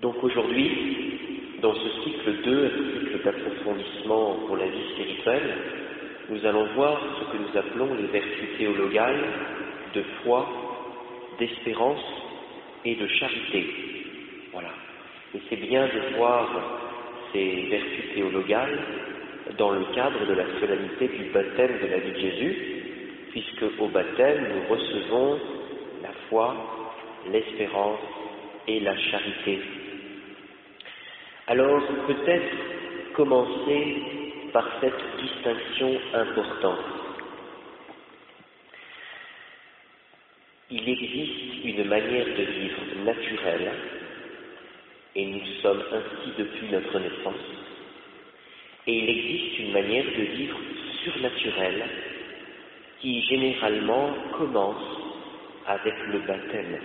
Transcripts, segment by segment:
Donc aujourd'hui, dans ce cycle 2, un cycle d'approfondissement pour la vie spirituelle, nous allons voir ce que nous appelons les vertus théologales de foi, d'espérance et de charité. Voilà. Et c'est bien de voir ces vertus théologales dans le cadre de la solennité du baptême de la vie de Jésus, puisque au baptême, nous recevons la foi, l'espérance et la charité. Alors, peut-être commencer par cette distinction importante. Il existe une manière de vivre naturelle, et nous sommes ainsi depuis notre naissance, et il existe une manière de vivre surnaturelle qui généralement commence avec le baptême.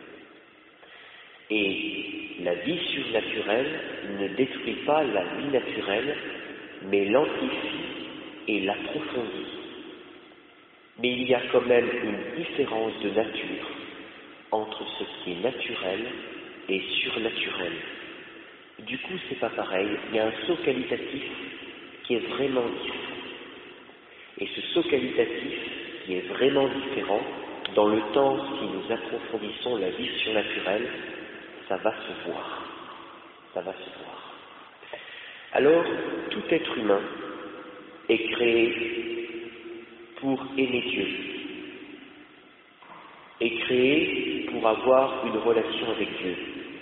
Et la vie surnaturelle ne détruit pas la vie naturelle, mais l'amplifie et l'approfondit. Mais il y a quand même une différence de nature entre ce qui est naturel et surnaturel. Du coup, c'est pas pareil, il y a un saut qualitatif qui est vraiment différent. Et ce saut qualitatif qui est vraiment différent, dans le temps, si nous approfondissons la vie surnaturelle, ça va se voir. Ça va se voir. Alors, tout être humain est créé pour aimer Dieu, est créé pour avoir une relation avec Dieu.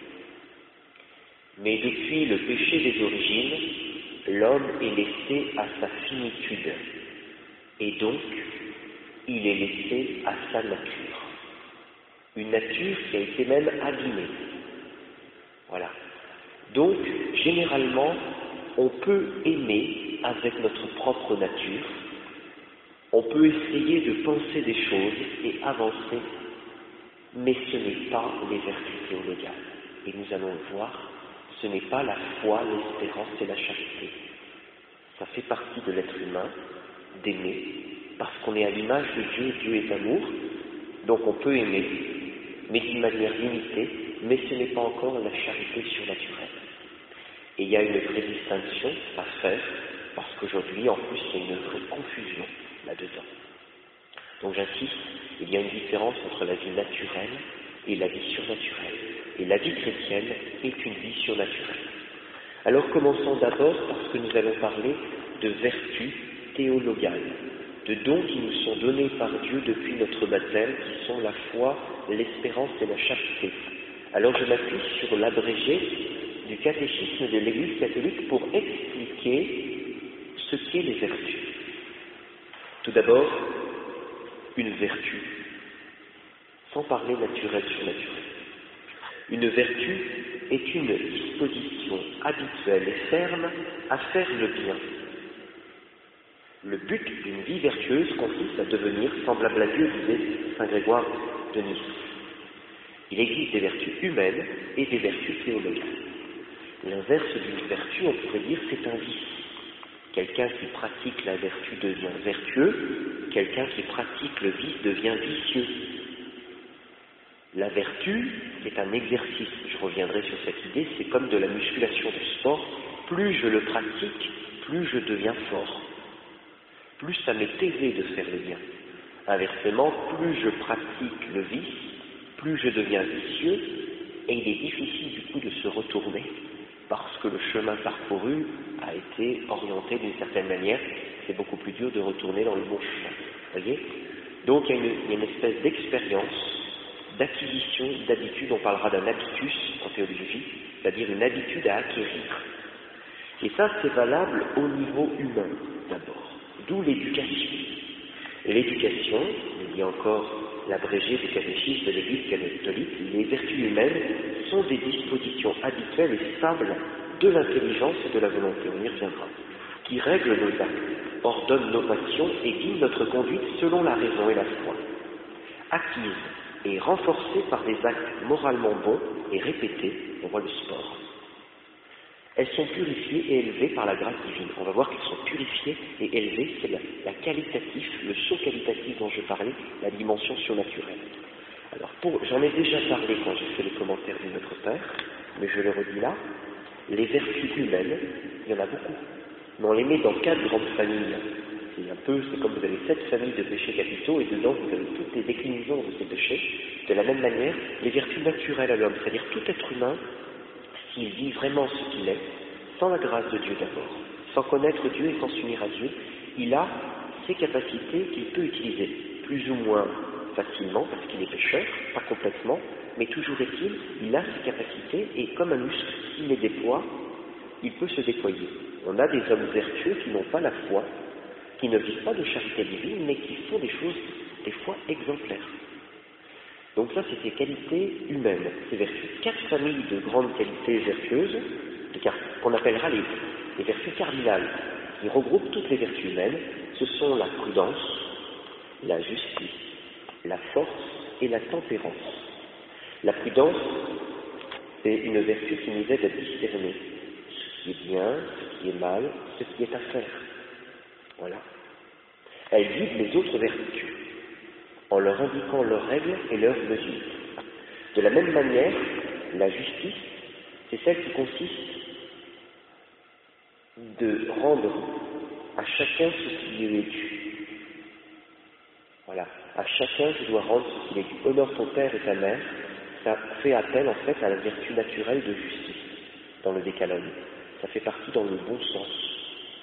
Mais depuis le péché des origines, l'homme est laissé à sa finitude, et donc il est laissé à sa nature. Une nature qui a été même abîmée. Voilà. Donc, généralement, on peut aimer avec notre propre nature, on peut essayer de penser des choses et avancer, mais ce n'est pas les vertus théologales. Et nous allons le voir, ce n'est pas la foi, l'espérance et la charité. Ça fait partie de l'être humain d'aimer, parce qu'on est à l'image de Dieu, Dieu est amour, donc on peut aimer, mais d'une manière limitée, mais ce n'est pas encore la charité surnaturelle. Et il y a une vraie distinction à faire, parce qu'aujourd'hui, en plus, il y a une vraie confusion là-dedans. Donc j'insiste, il y a une différence entre la vie naturelle et la vie surnaturelle. Et la vie chrétienne est une vie surnaturelle. Alors commençons d'abord parce que nous allons parler de vertus théologales, de dons qui nous sont donnés par Dieu depuis notre baptême, qui sont la foi, l'espérance et la charité. Alors je m'appuie sur l'abrégé du catéchisme de l'Église catholique pour expliquer ce qu'est les vertus. Tout d'abord, une vertu, sans parler naturel surnaturel. Une vertu est une disposition habituelle et ferme à faire le bien. Le but d'une vie vertueuse consiste à devenir semblable à Dieu, disait saint Grégoire de Nice. Il existe des vertus humaines et des vertus théologales. L'inverse d'une vertu, on pourrait dire, c'est un vice. Quelqu'un qui pratique la vertu devient vertueux, quelqu'un qui pratique le vice devient vicieux. La vertu est un exercice, je reviendrai sur cette idée, c'est comme de la musculation du sport, plus je le pratique, plus je deviens fort. Plus ça m'est aisé de faire le bien. Inversement, plus je pratique le vice, plus je deviens vicieux, et il est difficile du coup de se retourner, parce que le chemin parcouru a été orienté d'une certaine manière, c'est beaucoup plus dur de retourner dans le bon chemin. Voyez ? Donc il y a une espèce d'expérience, d'acquisition, d'habitude, on parlera d'un habitus en théologie, c'est-à-dire une habitude à acquérir. Et ça c'est valable au niveau humain d'abord, d'où l'éducation. Et l'éducation, il dit encore l'abrégé du catéchisme de l'Église catholique, les vertus humaines sont des dispositions habituelles et stables de l'intelligence et de la volonté, on y reviendra, qui règlent nos actes, ordonnent nos passions et guident notre conduite selon la raison et la foi. Acquises et renforcées par des actes moralement bons et répétés, on voit le sport. Elles sont purifiées et élevées par la grâce divine. On va voir qu'elles sont purifiées et élevées, c'est la qualitatif, le saut qualitatif dont je parlais, la dimension surnaturelle. Alors, j'en ai déjà parlé quand j'ai fait les commentaires de Notre Père, mais je le redis là, les vertus humaines, il y en a beaucoup, mais on les met dans 4 grandes familles. C'est comme vous avez 7 familles de péchés capitaux, et dedans vous avez toutes les déclinaisons de ces péchés. De la même manière, les vertus naturelles à l'homme, c'est-à-dire tout être humain, s'il vit vraiment ce qu'il est, sans la grâce de Dieu d'abord, sans connaître Dieu et sans s'unir à Dieu, il a ces capacités qu'il peut utiliser, plus ou moins facilement, parce qu'il est pécheur, pas complètement, mais toujours est-il, il a ces capacités, et comme un muscle, s'il les déploie, il peut se déployer. On a des hommes vertueux qui n'ont pas la foi, qui ne vivent pas de charité divine, mais qui font des choses, des fois, exemplaires. Donc ça, c'est ces qualités humaines, ces vertus. 4 familles de grandes qualités vertueuses, qu'on appellera les vertus cardinales, qui regroupent toutes les vertus humaines. Ce sont la prudence, la justice, la force et la tempérance. La prudence, c'est une vertu qui nous aide à discerner ce qui est bien, ce qui est mal, ce qui est à faire. Voilà. Elle guide les autres vertus en leur indiquant leurs règles et leurs mesures. De la même manière, la justice, c'est celle qui consiste de rendre à chacun ce qui lui est dû. Voilà. À chacun, je dois rendre ce qui est dû. Honore ton père et ta mère. Ça fait appel en fait à la vertu naturelle de justice dans le décalogue. Ça fait partie dans le bon sens.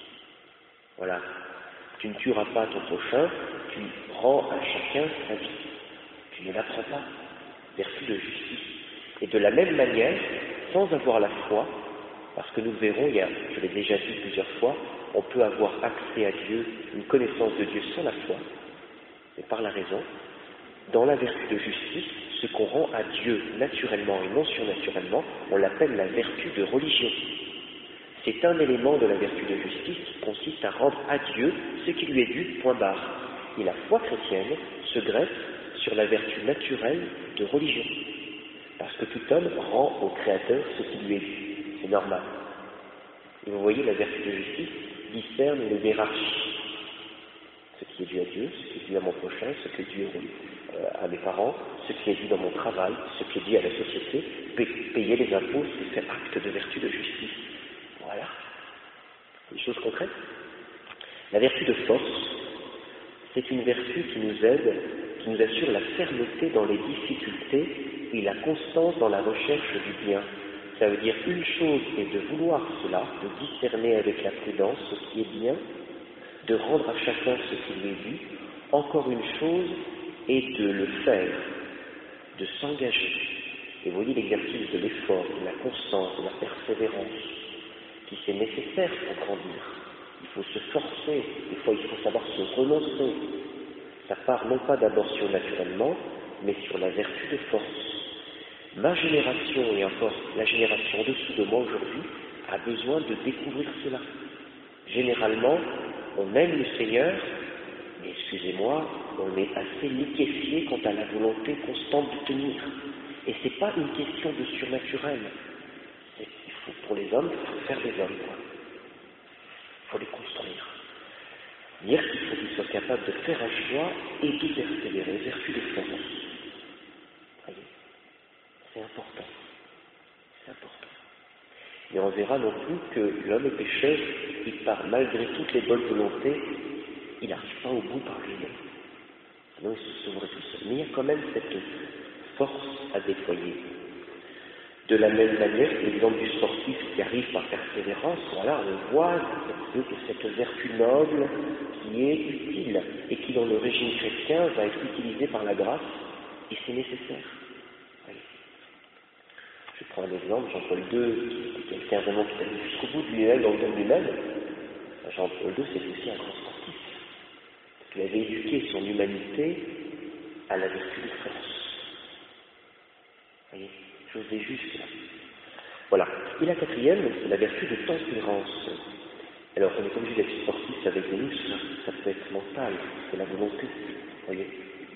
Voilà. Tu ne tueras pas ton prochain, tu rends à chacun sa vie. Tu ne l'apprends pas. Vertu de justice. Et de la même manière, sans avoir la foi, parce que nous verrons, je l'ai déjà dit plusieurs fois, on peut avoir accès à Dieu, une connaissance de Dieu sans la foi, mais par la raison. Dans la vertu de justice, ce qu'on rend à Dieu naturellement et non surnaturellement, on l'appelle la vertu de religion. C'est un élément de la vertu de justice qui consiste à rendre à Dieu ce qui lui est dû, point barre. Et la foi chrétienne se greffe sur la vertu naturelle de religion. Parce que tout homme rend au Créateur ce qui lui est dû. C'est normal. Et vous voyez, la vertu de justice discerne les hiérarchies. Ce qui est dû à Dieu, ce qui est dû à mon prochain, ce qui est dû à mes parents, ce qui est dû dans mon travail, ce qui est dû à la société. Payer les impôts, c'est faire acte de vertu de justice. Voilà. Des choses concrètes. La vertu de force, c'est une vertu qui nous aide, qui nous assure la fermeté dans les difficultés et la constance dans la recherche du bien. Ça veut dire une chose est de vouloir cela, de discerner avec la prudence ce qui est bien, de rendre à chacun ce qui lui est dû. Encore une chose est de le faire, de s'engager. Et vous voyez l'exercice de l'effort, de la constance, de la persévérance, qui c'est nécessaire pour grandir. Il faut se forcer, des fois il faut savoir se renoncer. Ça part non pas d'abord surnaturellement, mais sur la vertu de force. Ma génération, et encore la génération en dessous de moi aujourd'hui, a besoin de découvrir cela. Généralement, on aime le Seigneur, mais excusez-moi, on est assez liquéfié quant à la volonté constante de tenir. Et ce n'est pas une question de surnaturel. Pour les hommes, il faut faire des hommes, quoi. Il faut les construire. Dire qu'il faut qu'ils soient capables de faire un choix et de persévérer, vertu de force. Voyez, c'est important. C'est important. Et on verra non plus que l'homme est pécheur, il part malgré toutes les bonnes volontés, il n'arrive pas au bout par lui-même. Sinon il se sauverait tout seul. Mais il y a quand même cette force à déployer. De la même manière, l'exemple du sportif qui arrive par persévérance, voilà, on voit que cette vertu noble qui est utile et qui dans le régime chrétien va être utilisée par la grâce, et c'est nécessaire. Allez. Je prends un exemple, Jean-Paul II, qui était quelqu'un vraiment qui allait jusqu'au bout de lui-même, dans le don de lui-même. Jean-Paul II, c'est aussi un grand sportif. Il avait éduqué son humanité à la vertu de force. Voyez, chose des justes. Voilà. Et la quatrième, c'est la vertu de tempérance. Alors, on n'est pas obligé d'être sportif avec des muscles, ça peut être mental, c'est la volonté. Voyez.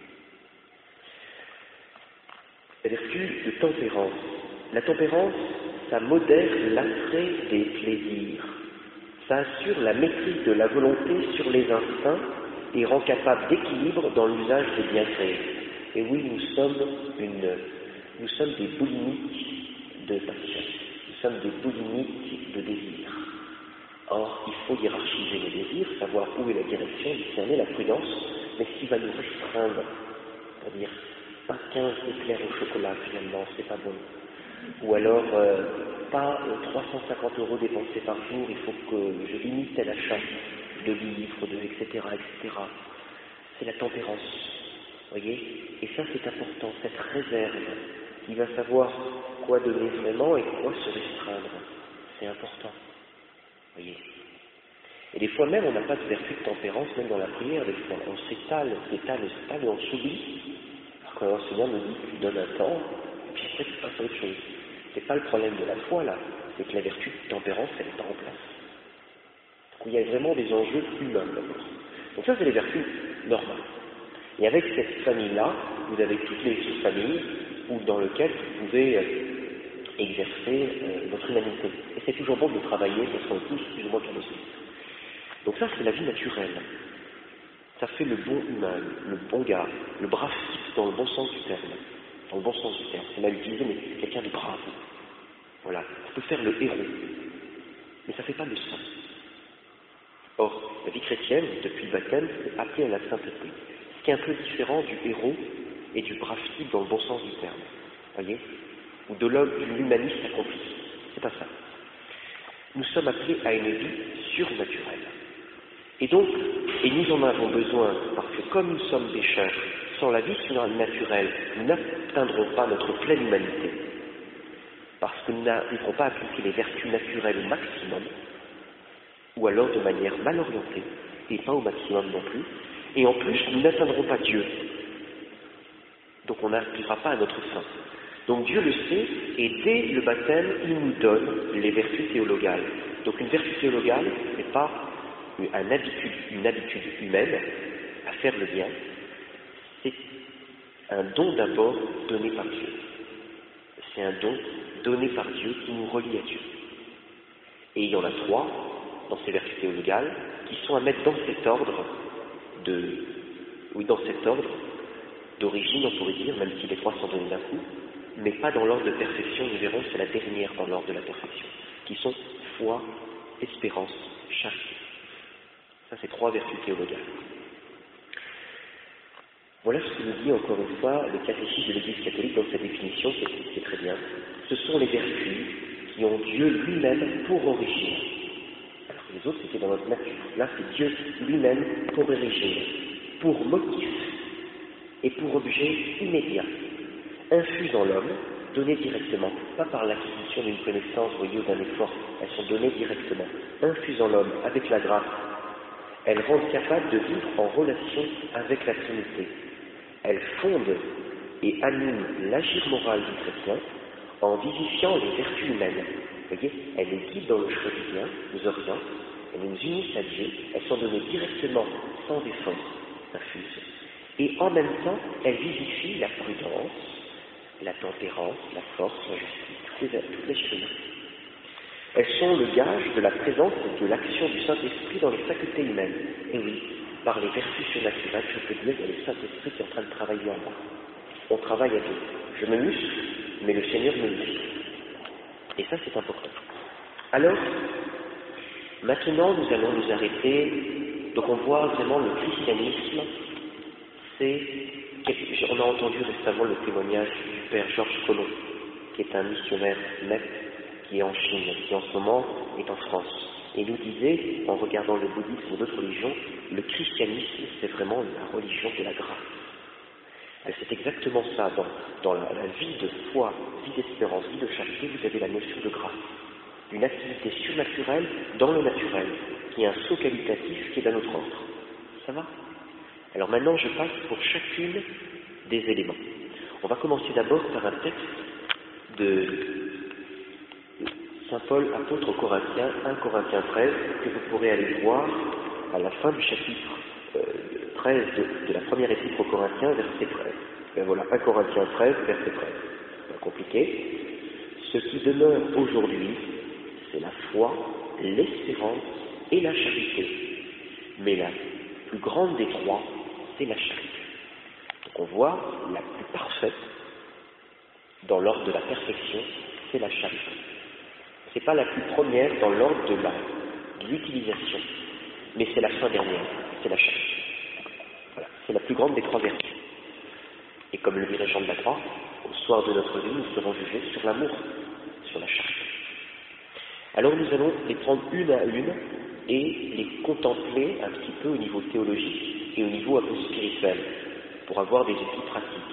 La vertu de tempérance. La tempérance, ça modère l'attrait des plaisirs. Ça assure la maîtrise de la volonté sur les instincts et rend capable d'équilibre dans l'usage des biens créés. Et oui, nous sommes des boulimiques de passion. Nous sommes des boulimiques de désir. Or, il faut hiérarchiser les désirs, savoir où est la direction, discerner la prudence, mais ce qui va nous restreindre, c'est-à-dire pas 15 éclairs au chocolat finalement, c'est pas bon. Ou alors, pas 350 € dépensés par jour, il faut que je limite à l'achat de livres, etc., etc. C'est la tempérance, voyez. Et ça, c'est important, cette réserve, qui va savoir quoi donner vraiment et quoi se restreindre. C'est important, voyez. Et des fois même, on n'a pas de vertu de tempérance, même dans la prière, des fois. On s'étale, et on s'oublie. Alors quand l'enseignant nous dit, tu donnes un temps, et puis après, tu passes à autre chose. C'est pas le problème de la foi, là. C'est que la vertu de tempérance, elle n'est pas en place. Donc, il y a vraiment des enjeux humains, d'abord. Donc ça, c'est les vertus normales. Et avec cette famille-là, vous avez toutes les sous-familles dans lesquelles vous pouvez exercer votre humanité. Et c'est toujours bon de travailler, parce qu'on est tous plus ou moins capables. Donc ça, c'est la vie naturelle. Ça fait le bon humain, le bon gars, le brave type dans le bon sens du terme. Dans le bon sens du terme. C'est mal utilisé, mais quelqu'un de brave. Voilà. Ça peut faire le héros. Mais ça ne fait pas le saint. Or, la vie chrétienne, depuis le baptême, c'est appelée à la sainteté. Ce qui est un peu différent du héros et du brave type dans le bon sens du terme. Voyez? Ou de l'homme, de l'humaniste accompli. C'est pas ça. Nous sommes appelés à une vie surnaturelle. Et donc, et nous en avons besoin, parce que comme nous sommes pécheurs, sans la vie surnaturelle, nous n'atteindrons pas notre pleine humanité. Parce que nous n'arriverons pas à appliquer les vertus naturelles au maximum, ou alors de manière mal orientée, et pas au maximum non plus, et en plus, nous n'atteindrons pas Dieu. Donc on n'arrivera pas à notre fin. Donc Dieu le sait, et dès le baptême, il nous donne les vertus théologales. Donc une vertu théologale n'est pas une habitude humaine à faire le bien, c'est un don d'abord donné par Dieu. C'est un don donné par Dieu qui nous relie à Dieu. Et il y en a 3 dans ces vertus théologales qui sont à mettre dans cet ordre d'origine, on pourrait dire, même si les 3 sont donnés d'un coup, mais pas dans l'ordre de perfection, nous verrons, c'est la dernière dans l'ordre de la perfection, qui sont foi, espérance, charité. Ça, c'est 3 vertus théologales. Voilà ce que nous dit encore une fois le catéchisme de l'Église catholique dans sa définition, c'est très bien. Ce sont les vertus qui ont Dieu lui-même pour origine. Alors que les autres, c'était dans notre nature. Là, c'est Dieu lui-même pour origine, pour motif et pour objet immédiat, infus dans l'homme, donné directement, pas par l'acquisition d'une connaissance, voyez, ou d'un effort, elles sont données directement, infus en l'homme avec la grâce. Elles rendent capable de vivre en relation avec la Trinité. Elles fondent et animent l'agir moral du chrétien en vivifiant les vertus humaines. Vous voyez, elles nous guident dans le chemin du bien, nous orientent, elles nous unissent à Dieu, elles sont données directement, sans effort, infuses. Et en même temps, elles vivifient la prudence, la tempérance, la force, la justice, toutes les choses. Elles sont le gage de la présence et de l'action du Saint-Esprit dans les facultés humaines. Et oui, par les vertus surnaturelles, je peux dire qu'il y a le Saint-Esprit qui est en train de travailler en moi. On travaille à deux. Je me muscle, mais le Seigneur me muscle. Et ça, c'est important. Alors, maintenant, nous allons nous arrêter. Donc, on voit vraiment le christianisme, on a entendu récemment le témoignage du père Georges Collomb, qui est un missionnaire net, qui est en Chine, qui en ce moment est en France. Et nous disait, en regardant le bouddhisme ou d'autres religions, le christianisme, c'est vraiment la religion de la grâce. Et c'est exactement ça. Dans la vie de foi, vie d'espérance, vie de charité, vous avez la notion de grâce. Une activité surnaturelle dans le naturel, qui est un saut qualitatif qui est d'un autre ordre. Ça va ? Alors maintenant, je passe pour chacune des éléments. On va commencer d'abord par un texte de Saint Paul, apôtre aux Corinthiens, 1 Corinthiens 13, que vous pourrez aller voir à la fin du chapitre 13 de la première épître aux Corinthiens, verset 13. Et voilà, 1 Corinthiens 13, verset 13. C'est pas compliqué. Ce qui demeure aujourd'hui, c'est la foi, l'espérance et la charité. Mais la plus grande des 3, c'est la charité. Donc on voit la plus parfaite, dans l'ordre de la perfection, c'est la charité. C'est pas la plus première dans l'ordre de l'utilisation, mais c'est la fin dernière, c'est la charité. Voilà, c'est la plus grande des trois vertus. Et comme le dirait Jean de la Croix, au soir de notre vie, nous serons jugés sur l'amour, sur la charité. Alors nous allons les prendre une à une et les contempler un petit peu au niveau théologique et au niveau un peu spirituel, pour avoir des outils pratiques.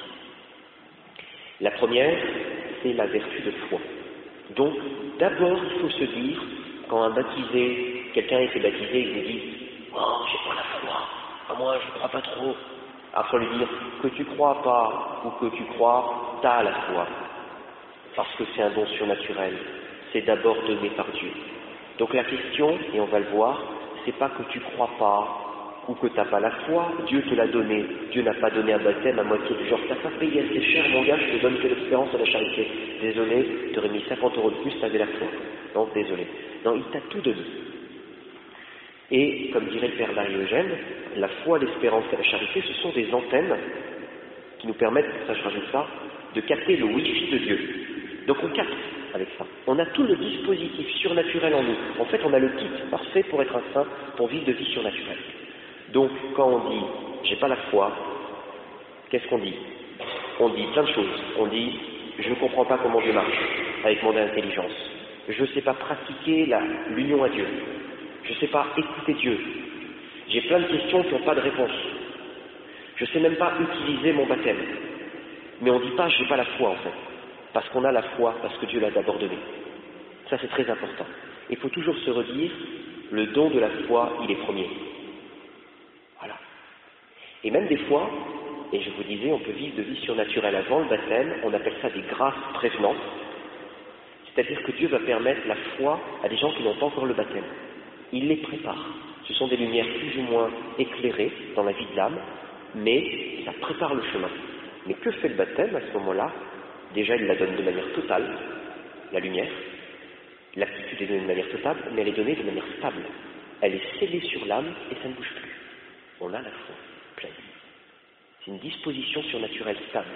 La première, c'est la vertu de foi. Donc, d'abord, il faut se dire, quand un baptisé, quelqu'un a été baptisé, il vous dit « Oh, j'ai pas la foi, moi je ne crois pas trop ». Alors, il faut lui dire que tu crois pas ou que tu crois, t'as la foi. Parce que c'est un don surnaturel. C'est d'abord donné par Dieu. Donc la question, et on va le voir, c'est pas que tu crois pas ou que tu n'as pas la foi, Dieu te l'a donné. Dieu n'a pas donné un baptême à moitié du genre, t'as pas payé assez cher, mon gars, je te donne que l'expérience de la charité. Désolé, tu aurais mis 50 € de plus, tu avais la foi. Non, désolé. Non, il t'a tout donné. Et, comme dirait le Père Marie-Eugène, la foi, l'espérance et la charité, ce sont des antennes qui nous permettent, ça je rajoute ça, de capter le Wi-Fi de Dieu. Donc on capte avec ça. On a tout le dispositif surnaturel en nous. En fait, on a le kit parfait pour être un saint, pour vivre de vie surnaturelle. Donc, quand on dit « j'ai pas la foi », qu'est-ce qu'on dit? On dit plein de choses. On dit « je ne comprends pas comment Dieu marche avec mon intelligence. Je ne sais pas pratiquer l'union à Dieu. Je ne sais pas écouter Dieu. J'ai plein de questions qui n'ont pas de réponse. Je ne sais même pas utiliser mon baptême. » Mais on ne dit pas « j'ai pas la foi » en fait. Parce qu'on a la foi, parce que Dieu l'a d'abord donné. Ça c'est très important. Il faut toujours se redire, le don de la foi, il est premier. Voilà. Et même des fois, et je vous disais, on peut vivre de vie surnaturelle avant le baptême, on appelle ça des grâces prévenantes. C'est-à-dire que Dieu va permettre la foi à des gens qui n'ont pas encore le baptême. Il les prépare. Ce sont des lumières plus ou moins éclairées dans la vie de l'âme, mais ça prépare le chemin. Mais que fait le baptême à ce moment-là? Déjà, il la donne de manière totale, la lumière. L'aptitude est donnée de manière totale, mais elle est donnée de manière stable. Elle est scellée sur l'âme et ça ne bouge plus. On a la foi pleine. C'est une disposition surnaturelle stable.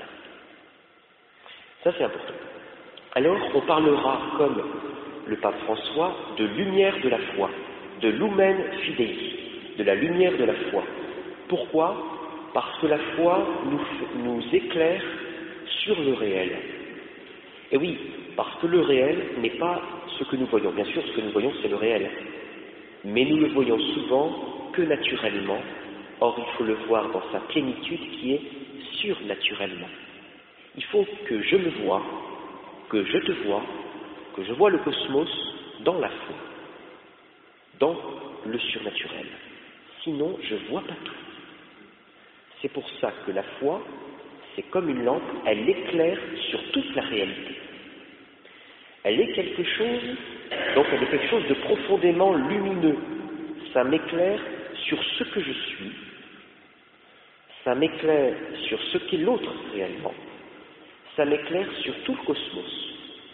Ça, c'est important. Alors, on parlera, comme le pape François, de lumière de la foi, de lumen fidei, de la lumière de la foi. Pourquoi? Parce que la foi nous éclaire sur le réel. Et oui, parce que le réel n'est pas ce que nous voyons. Bien sûr, ce que nous voyons, c'est le réel. Mais nous le voyons souvent que naturellement. Or, il faut le voir dans sa plénitude qui est surnaturellement. Il faut que je me vois, que je te vois, que je vois le cosmos dans la foi, dans le surnaturel. Sinon, je ne vois pas tout. C'est pour ça que la foi, c'est comme une lampe, elle éclaire sur toute la réalité. Elle est quelque chose, donc elle est quelque chose de profondément lumineux. Ça m'éclaire sur ce que je suis, ça m'éclaire sur ce qu'est l'autre réellement, ça m'éclaire sur tout le cosmos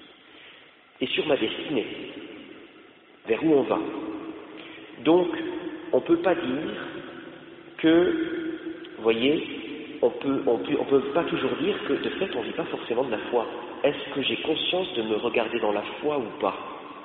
et sur ma destinée, vers où on va. Donc, on ne peut pas dire que, vous voyez, on peut pas toujours dire que de fait on ne vit pas forcément de la foi. Est-ce que j'ai conscience de me regarder dans la foi ou pas?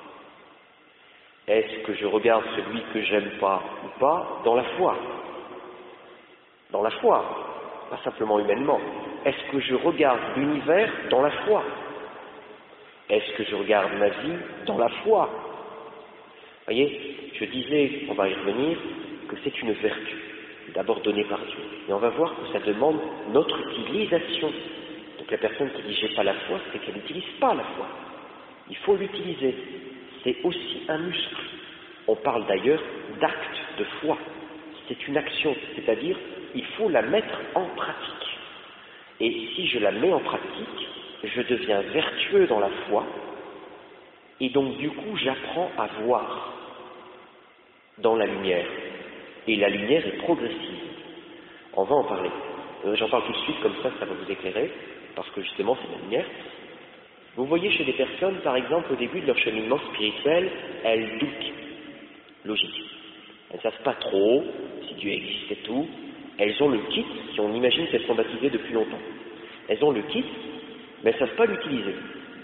Est-ce que je regarde celui que j'aime pas ou pas dans la foi? Dans la foi, pas simplement humainement. Est-ce que je regarde l'univers dans la foi? Est-ce que je regarde ma vie dans la foi? Vous voyez, je disais, on va y revenir, que c'est une vertu, d'abord donnée par Dieu. Et on va voir que ça demande notre utilisation. Donc la personne qui dit « j'ai pas la foi », c'est qu'elle n'utilise pas la foi. Il faut l'utiliser. C'est aussi un muscle. On parle d'ailleurs d'acte de foi. C'est une action, c'est-à-dire il faut la mettre en pratique. Et si je la mets en pratique, je deviens vertueux dans la foi, et donc du coup j'apprends à voir dans la lumière. Et la lumière est progressive. On va en parler. J'en parle tout de suite, comme ça va vous éclairer, parce que justement c'est la lumière. Vous voyez chez des personnes, par exemple, au début de leur cheminement spirituel, elles doutent. Logique. Elles ne savent pas trop si Dieu existe et tout. Elles ont le kit, si on imagine qu'elles sont baptisées depuis longtemps. Elles ont le kit, mais elles ne savent pas l'utiliser.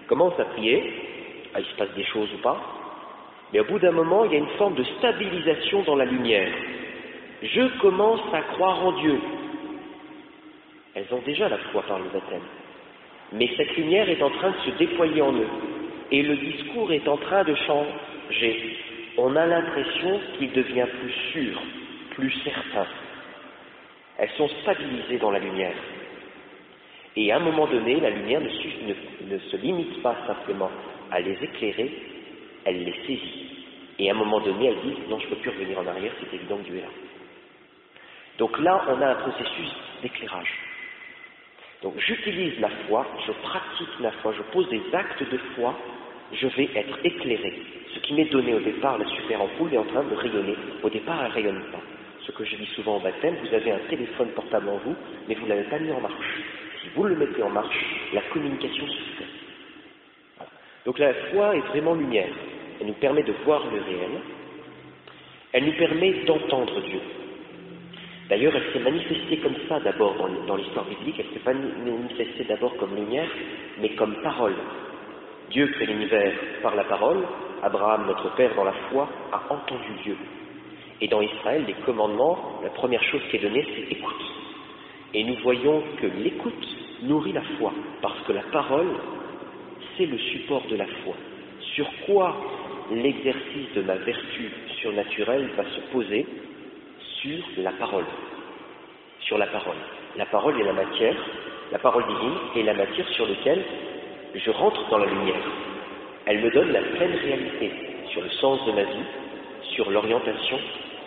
commence à prier, il se passe des choses ou pas, mais au bout d'un moment, il y a une forme de stabilisation dans la lumière. Je commence à croire en Dieu. Elles ont déjà la foi par le baptême. Mais cette lumière est en train de se déployer en eux. Et le discours est en train de changer. On a l'impression qu'il devient plus sûr, plus certain. Elles sont stabilisées dans la lumière. Et à un moment donné, la lumière ne se limite pas simplement à les éclairer, elle les saisit. Et à un moment donné, elle dit « Non, je ne peux plus revenir en arrière, c'est évident que Dieu est là. » Donc là, on a un processus d'éclairage. Donc j'utilise la foi, je pratique la foi, je pose des actes de foi, je vais être éclairé. Ce qui m'est donné au départ, la super ampoule, est en train de rayonner. Au départ, elle ne rayonne pas. Ce que je dis souvent au baptême, vous avez un téléphone portable en vous, mais vous ne l'avez pas mis en marche. Si vous le mettez en marche, la communication se fait. Voilà. Donc la foi est vraiment lumière. Elle nous permet de voir le réel. Elle nous permet d'entendre Dieu. D'ailleurs, elle s'est manifestée comme ça d'abord dans l'histoire biblique. Elle ne s'est pas manifestée d'abord comme lumière, mais comme parole. Dieu crée l'univers par la parole. Abraham, notre père dans la foi, a entendu Dieu. Et dans Israël, les commandements, la première chose qui est donnée, c'est écoute. Et nous voyons que l'écoute nourrit la foi, parce que la parole, c'est le support de la foi. Sur quoi l'exercice de ma vertu surnaturelle va se poser? Sur la parole. Sur la parole. La parole est la matière, la parole divine est la matière sur laquelle je rentre dans la lumière. Elle me donne la pleine réalité sur le sens de ma vie, sur l'orientation,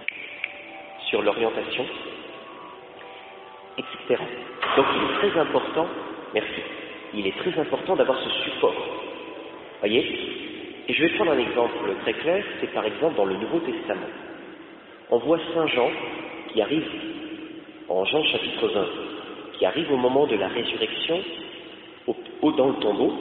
etc. Donc il est très important, merci, il est très important d'avoir ce support. Voyez? Et je vais prendre un exemple très clair, c'est par exemple dans le Nouveau Testament. On voit Saint Jean qui arrive, en Jean chapitre 20, qui arrive au moment de la résurrection, dans le tombeau,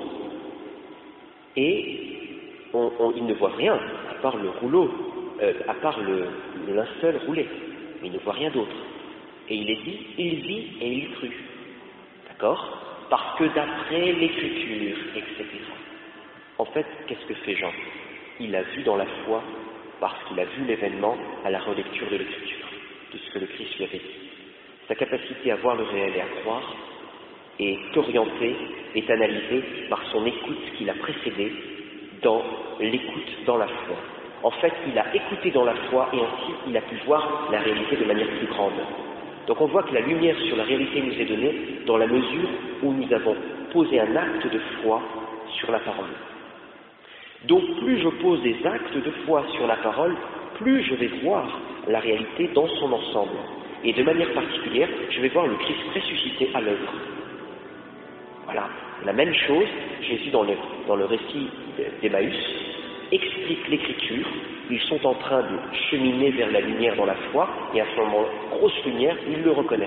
et il ne voit rien, à part le rouleau, à part le linceul roulé, mais il ne voit rien d'autre. Et il est dit, il vit et il crut. D'accord? Parce que d'après l'écriture, etc. En fait, qu'est-ce que fait Jean? Il a vu dans la foi, parce qu'il a vu l'événement à la relecture de l'écriture, de ce que le Christ lui avait dit. Sa capacité à voir le réel et à croire est orientée, est analysée par son écoute qui l'a précédé dans l'écoute dans la foi. En fait, il a écouté dans la foi et ainsi il a pu voir la réalité de manière plus grande. Donc on voit que la lumière sur la réalité nous est donnée dans la mesure où nous avons posé un acte de foi sur la parole. Donc plus je pose des actes de foi sur la parole, plus je vais voir la réalité dans son ensemble. Et de manière particulière, je vais voir le Christ ressuscité à l'œuvre. Voilà, la même chose, Jésus dans le récit d'Emmaüs explique l'écriture, ils sont en train de cheminer vers la lumière dans la foi, et à ce moment, grosse lumière, ils le reconnaissent.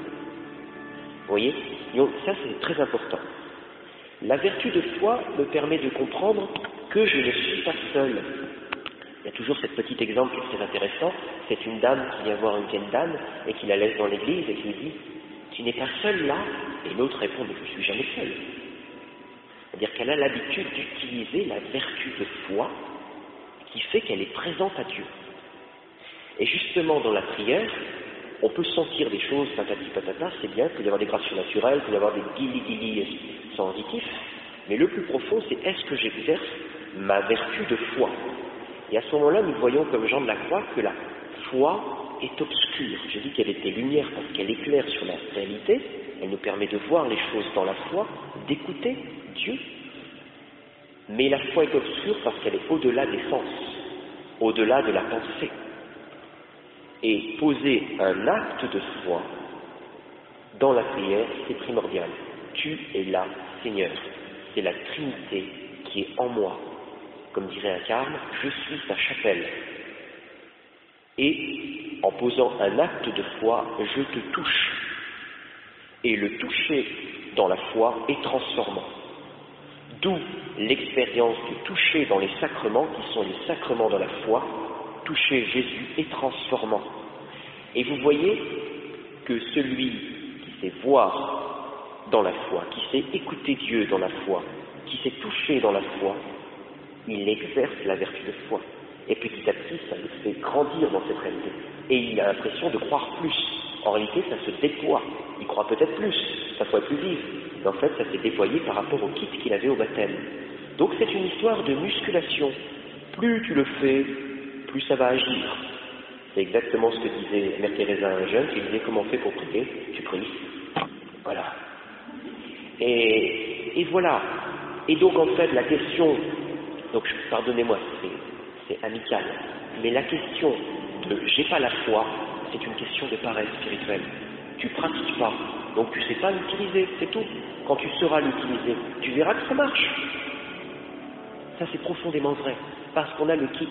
Vous voyez? Donc ça c'est très important. La vertu de foi me permet de comprendre que je ne suis pas seul. Il y a toujours ce petit exemple qui est très intéressant, c'est une dame qui vient voir une vieille dame et qui la laisse dans l'église et qui lui dit « Tu n'es pas seul là ?» Et l'autre répond « Mais je ne suis jamais seul. » C'est-à-dire qu'elle a l'habitude d'utiliser la vertu de foi qui fait qu'elle est présente à Dieu. Et justement dans la prière, on peut sentir des choses, patati patata, c'est bien, il peut y avoir des grâces surnaturelles, il peut y avoir des guili-guili sensitifs, mais le plus profond c'est est-ce que j'exerce ma vertu de foi? Et à ce moment-là, nous voyons comme Jean de la Croix que la foi est obscure. J'ai dit qu'elle était lumière parce qu'elle éclaire sur la réalité, elle nous permet de voir les choses dans la foi, d'écouter Dieu. Mais la foi est obscure parce qu'elle est au-delà des sens, au-delà de la pensée. Et poser un acte de foi dans la prière, c'est primordial. Tu es là, Seigneur. C'est la Trinité qui est en moi. Comme dirait un carme, je suis sa chapelle. Et en posant un acte de foi, je te touche. Et le toucher dans la foi est transformant. D'où l'expérience du toucher dans les sacrements, qui sont les sacrements de la foi. Toucher Jésus est transformant. Et vous voyez que celui qui sait voir dans la foi, qui sait écouter Dieu dans la foi, qui s'est touché dans la foi, il exerce la vertu de foi. Et petit à petit, ça le fait grandir dans cette réalité. Et il a l'impression de croire plus. En réalité, ça se déploie. Il croit peut-être plus, sa foi est plus vive. Mais en fait, ça s'est déployé par rapport au kit qu'il avait au baptême. Donc c'est une histoire de musculation. Plus tu le fais, plus ça va agir. C'est exactement ce que disait Mère Teresa à un jeune, qui disait comment on fait pour prier, tu pries. Voilà. Et voilà. Et donc en fait la question, donc pardonnez-moi, c'est amical, mais la question de j'ai pas la foi, c'est une question de paresse spirituelle. Tu pratiques pas, donc tu sais pas l'utiliser, c'est tout. Quand tu sauras l'utiliser, tu verras que ça marche. Ça c'est profondément vrai, parce qu'on a le kit.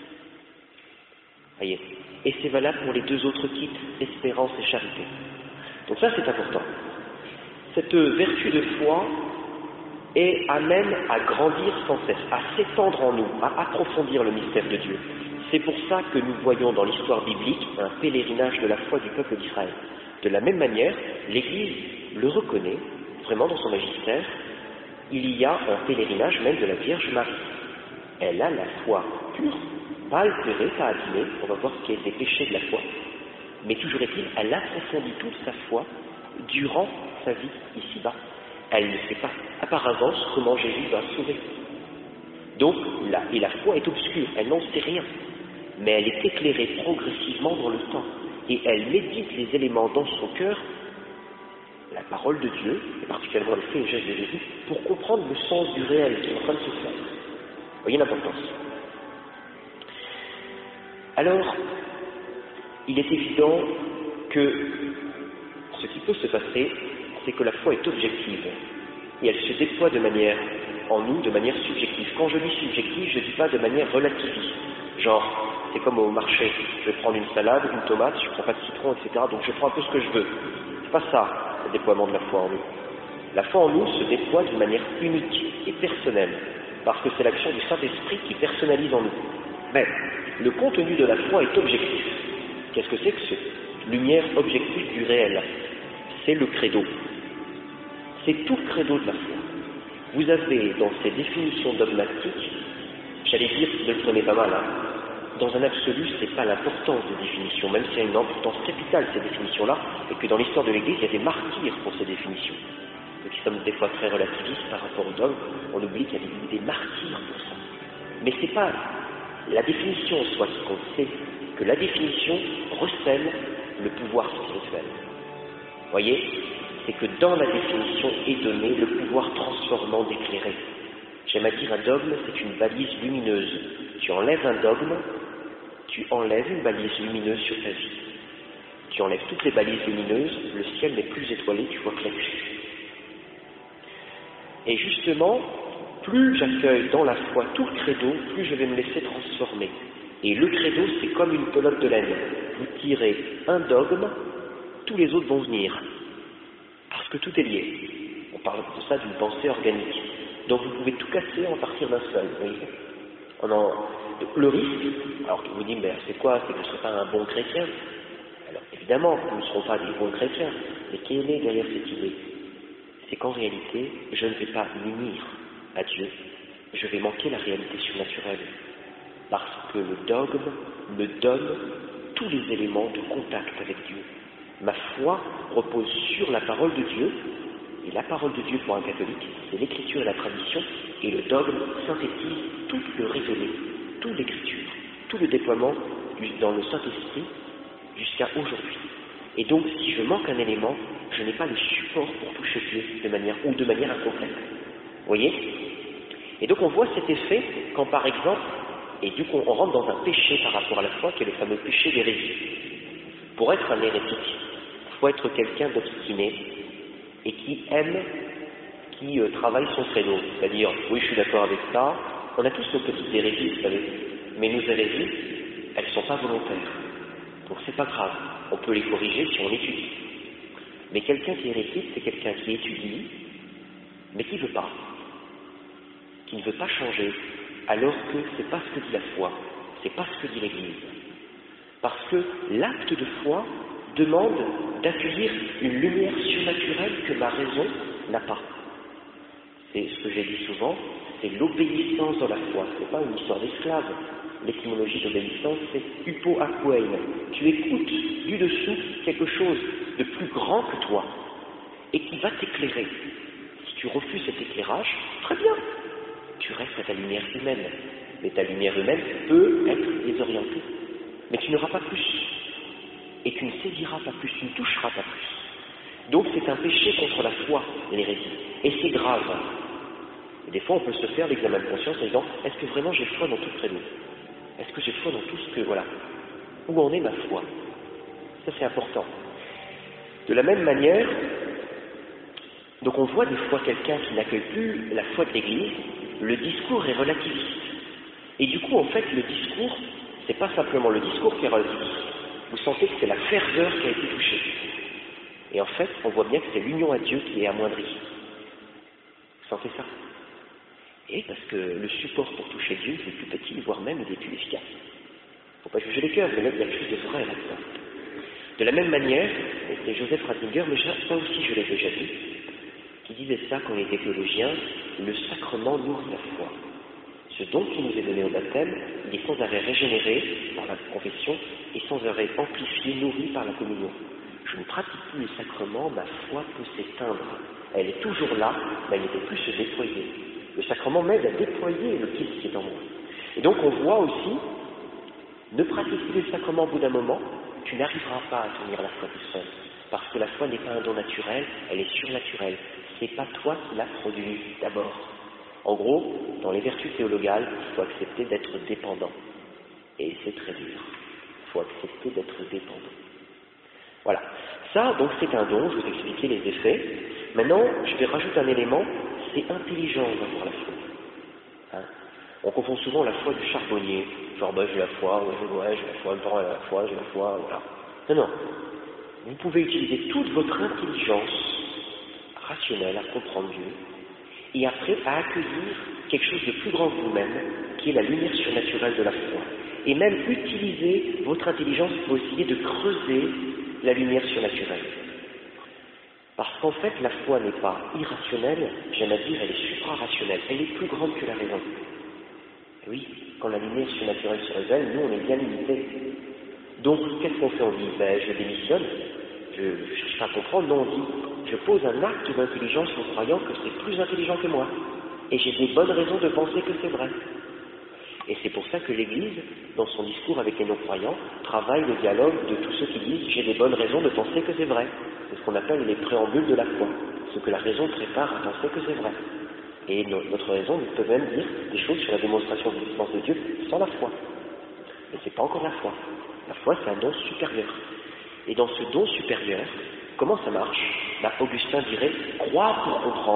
Voyez. Et c'est valable pour les deux autres kits, espérance et charité. Donc ça c'est important. Cette vertu de foi amène à grandir sans cesse, à s'étendre en nous, à approfondir le mystère de Dieu. C'est pour ça que nous voyons dans l'histoire biblique un pèlerinage de la foi du peuple d'Israël. De la même manière, l'Église le reconnaît, vraiment dans son magistère, il y a un pèlerinage même de la Vierge Marie. Elle a la foi pure, pas altérée, pas abîmée, on va voir ce qui est des péchés de la foi, mais toujours est-il, elle approfondit toute sa foi durant sa vie ici-bas. Elle ne sait pas, à part avance, comment Jésus va sauver. Donc, la foi est obscure, elle n'en sait rien, mais elle est éclairée progressivement dans le temps, et elle médite les éléments dans son cœur, la parole de Dieu, et particulièrement les faits et gestes de Jésus, pour comprendre le sens du réel qui est en train de se faire. Vous voyez l'importance. Alors, il est évident que ce qui peut se passer, c'est que la foi est objective, et elle se déploie en nous de manière subjective. Quand je dis subjective, je ne dis pas de manière relativiste, genre, c'est comme au marché, je vais prendre une salade, une tomate, je ne prends pas de citron, etc., donc je prends un peu ce que je veux. C'est pas ça, le déploiement de la foi en nous. La foi en nous se déploie d'une manière unique et personnelle, parce que c'est l'action du Saint-Esprit qui personnalise en nous. Mais le contenu de la foi est objectif. Qu'est-ce que c'est que cette lumière objective du réel? C'est le credo. C'est tout le credo de la foi. Vous avez dans ces définitions dogmatiques, j'allais dire, ne le prenez pas mal, hein, dans un absolu, ce n'est pas l'importance des définitions, même s'il y a une importance capitale ces définitions-là, et que dans l'histoire de l'Église, il y a des martyrs pour ces définitions. Nous qui sommes des fois très relativistes par rapport au dogme, on oublie qu'il y a des martyrs pour ça. Mais ce n'est pas la définition en soi qui compte, c'est que la définition recèle le pouvoir spirituel. Vous voyez, c'est que dans la définition est donné le pouvoir transformant d'éclairer. J'aime à dire un dogme, c'est une balise lumineuse. Tu enlèves un dogme, tu enlèves une balise lumineuse sur ta vie. Tu enlèves toutes les balises lumineuses, le ciel n'est plus étoilé, tu vois clair-vue. Et justement, plus j'accueille dans la foi tout le credo, plus je vais me laisser transformer. Et le credo, c'est comme une pelote de laine. Vous tirez un dogme, tous les autres vont venir. Parce que tout est lié. On parle de ça d'une pensée organique. Donc vous pouvez tout casser en partir d'un seul. Vous voyez, le risque, alors que vous dites, ben, c'est quoi? C'est que je ne serai pas un bon chrétien. Alors évidemment, nous ne serons pas des bons chrétiens. Mais quelle est derrière cette idée? C'est qu'en réalité, je ne vais pas m'unir à Dieu. Je vais manquer la réalité surnaturelle. Parce que le dogme me donne tous les éléments de contact avec Dieu. Ma foi repose sur la parole de Dieu, et la parole de Dieu pour un catholique, c'est l'écriture et la tradition, et le dogme synthétise tout le révélé, toute l'écriture, tout le déploiement dans le Saint-Esprit jusqu'à aujourd'hui. Et donc, si je manque un élément, je n'ai pas le support pour toucher Dieu de manière incomplète. Vous voyez? Et donc on voit cet effet quand par exemple, et du coup on rentre dans un péché par rapport à la foi, qui est le fameux péché d'hérésie. Pour être un hérétique, il faut être quelqu'un d'obstiné et qui aime, qui travaille son credo. C'est-à-dire, oui, je suis d'accord avec ça, on a tous nos petites hérésies, vous savez, mais nos hérésies, elles ne sont pas volontaires. Donc c'est pas grave, on peut les corriger si on étudie. Mais quelqu'un qui est hérétique, c'est quelqu'un qui étudie, mais qui ne veut pas. Qui ne veut pas changer, alors que c'est pas ce que dit la foi, c'est pas ce que dit l'Église. Parce que l'acte de foi demande d'accueillir une lumière surnaturelle que ma raison n'a pas. c'est ce que j'ai dit souvent, c'est l'obéissance dans la foi, c'est pas une histoire d'esclave. L'étymologie d'obéissance, c'est upo aquein. Tu écoutes du dessous quelque chose de plus grand que toi et qui va t'éclairer. Si tu refuses cet éclairage, très bien, tu restes à ta lumière humaine. Mais ta lumière humaine peut être désorientée. Mais tu n'auras pas plus. Et tu ne saisiras pas plus, tu ne toucheras pas plus. Donc c'est un péché contre la foi, l'hérésie. Et c'est grave. Et des fois on peut se faire l'examen de conscience en disant, est-ce que vraiment j'ai foi dans tout près de nous? Est-ce que j'ai foi dans tout ce que... Voilà. Où en est ma foi? Ça c'est important. De la même manière, donc on voit des fois quelqu'un qui n'accueille plus la foi de l'Église, le discours est relativiste. Et du coup, en fait, le discours, c'est pas simplement le discours qui est relativiste. Vous sentez que c'est la ferveur qui a été touchée. Et en fait, on voit bien que c'est l'union à Dieu qui est amoindrie. Vous sentez ça? Et parce que le support pour toucher Dieu est plus petit, voire même il est plus efficace. Il ne faut pas juger les cœurs, mais là, il y a quelque chose de vrai là-dedans. De la même manière, et c'est Joseph Ratzinger, mais ça aussi je l'ai déjà dit, qui disait ça quand il était théologien, le sacrement nourrit la foi. Ce don qui nous est donné au baptême, il est sans arrêt régénéré par la confession et sans arrêt amplifié, nourri par la communion. Je ne pratique plus les sacrements, ma foi peut s'éteindre. Elle est toujours là, mais elle ne peut plus se déployer. Le sacrement m'aide à déployer le Christ qui est en moi. Et donc on voit aussi, ne pratique plus les sacrements au bout d'un moment, tu n'arriveras pas à tenir la foi tout seul. Parce que la foi n'est pas un don naturel, elle est surnaturelle. C'est pas toi qui l'as produit d'abord. En gros, dans les vertus théologales, il faut accepter d'être dépendant. Et c'est très dur. Il faut accepter d'être dépendant. Voilà. Ça, donc, c'est un don, je vais vous expliquer les effets. Maintenant, je vais rajouter un élément, c'est intelligent d'avoir la foi. Hein? On confond souvent la foi du charbonnier. Genre, ben, j'ai la foi, ouais, j'ai la foi, le temps, la foi, j'ai la foi, voilà. Non, non. Vous pouvez utiliser toute votre intelligence rationnelle à comprendre Dieu, et après à accueillir quelque chose de plus grand que vous-même, qui est la lumière surnaturelle de la foi. Et même utiliser votre intelligence pour essayer de creuser la lumière surnaturelle. Parce qu'en fait, la foi n'est pas irrationnelle, j'aime à dire, elle est supra-rationnelle, elle est plus grande que la raison. Et oui, quand la lumière surnaturelle se révèle, nous on est bien limités. Donc, qu'est-ce qu'on fait? On dit, ben, je démissionne, je ne cherche pas à comprendre, non, on dit, je pose un acte d'intelligence en croyant que c'est plus intelligent que moi. Et j'ai des bonnes raisons de penser que c'est vrai. Et c'est pour ça que l'Église, dans son discours avec les non-croyants, travaille le dialogue de tous ceux qui disent « j'ai des bonnes raisons de penser que c'est vrai ». C'est ce qu'on appelle les préambules de la foi, ce que la raison prépare à penser que c'est vrai. Et notre raison peut même dire des choses sur la démonstration de l'existence de Dieu sans la foi. Mais ce n'est pas encore la foi. La foi, c'est un don supérieur. Et dans ce don supérieur, comment ça marche? Augustin dirait « croire pour comprendre »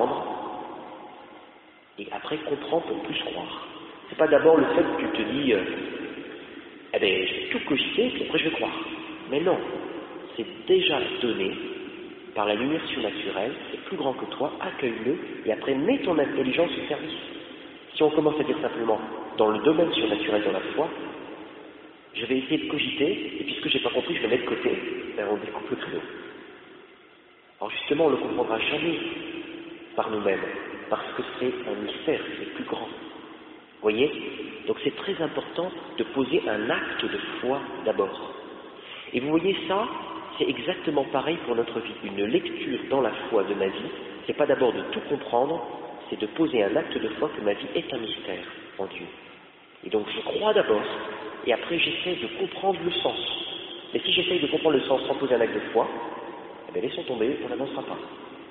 et après « comprendre pour plus croire ». C'est pas d'abord le fait que tu te dis eh bien, je vais tout cogiter, puis après je vais croire. Mais non, c'est déjà donné par la lumière surnaturelle, c'est plus grand que toi, accueille-le, et après mets ton intelligence au service. Si on commence à dire simplement, dans le domaine surnaturel de la foi, je vais essayer de cogiter, et puisque j'ai pas compris, je vais mettre de côté, ben on découpe le trio. Alors justement, on ne le comprendra jamais par nous-mêmes, parce que c'est un mystère, c'est plus grand. Vous voyez? Donc c'est très important de poser un acte de foi d'abord. Et vous voyez ça, c'est exactement pareil pour notre vie. Une lecture dans la foi de ma vie, c'est pas d'abord de tout comprendre, c'est de poser un acte de foi que ma vie est un mystère en Dieu. Et donc je crois d'abord, et après j'essaie de comprendre le sens. Mais si j'essaie de comprendre le sens sans poser un acte de foi, eh bien laissons tomber, on n'avancera pas.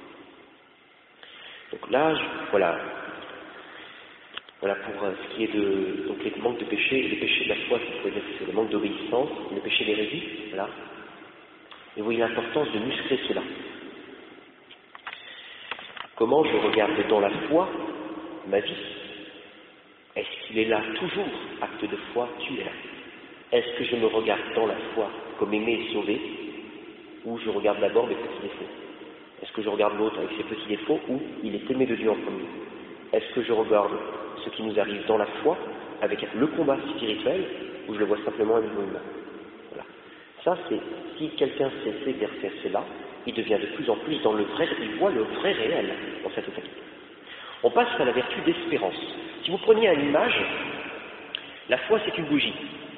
Donc là, voilà pour ce qui est de donc les manques de péché, le péché de la foi, c'est le manque d'obéissance, le péché d'hérésie, voilà. Et vous voyez l'importance de muscler cela. Comment je regarde dans la foi ma vie? Est-ce qu'il est là toujours, acte de foi, tu es là? Est-ce que je me regarde dans la foi comme aimé et sauvé, ou je regarde d'abord mes petits défauts? Est-ce que je regarde l'autre avec ses petits défauts, ou il est aimé de Dieu en premier? Est-ce que je regarde ce qui nous arrive dans la foi, avec le combat spirituel, ou je le vois simplement à niveau humain? Voilà. Ça, c'est, si quelqu'un sait s'exercer cela, il devient de plus en plus dans le vrai, il voit le vrai réel dans cette totalité. On passe à la vertu d'espérance. Si vous preniez une image, la foi c'est une bougie.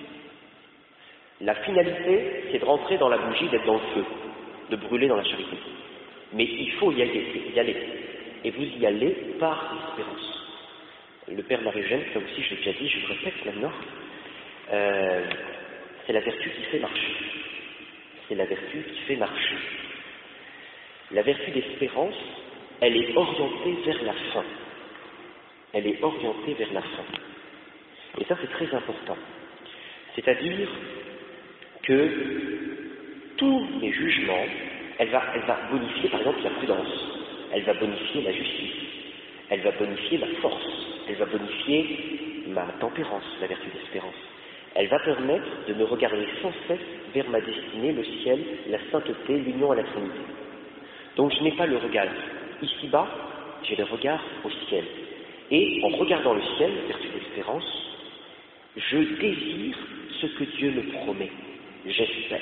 La finalité, c'est de rentrer dans la bougie, d'être dans le feu, de brûler dans la charité. Mais il faut y aller. Et vous y allez par l'espérance. Le Père Marie-Eugène, ça aussi je l'ai déjà dit, je le répète maintenant, c'est la vertu qui fait marcher. C'est la vertu qui fait marcher. La vertu d'espérance, elle est orientée vers la fin. Elle est orientée vers la fin. Et ça, c'est très important. C'est-à-dire que tous les jugements, elle va bonifier, par exemple, la prudence, elle va bonifier la justice, elle va bonifier la force, elle va bonifier ma tempérance, la vertu d'espérance. Elle va permettre de me regarder sans cesse vers ma destinée, le ciel, la sainteté, l'union à la Trinité. Donc je n'ai pas le regard ici-bas, j'ai le regard au ciel. Et en regardant le ciel, vertu d'espérance, je désire ce que Dieu me promet. J'espère.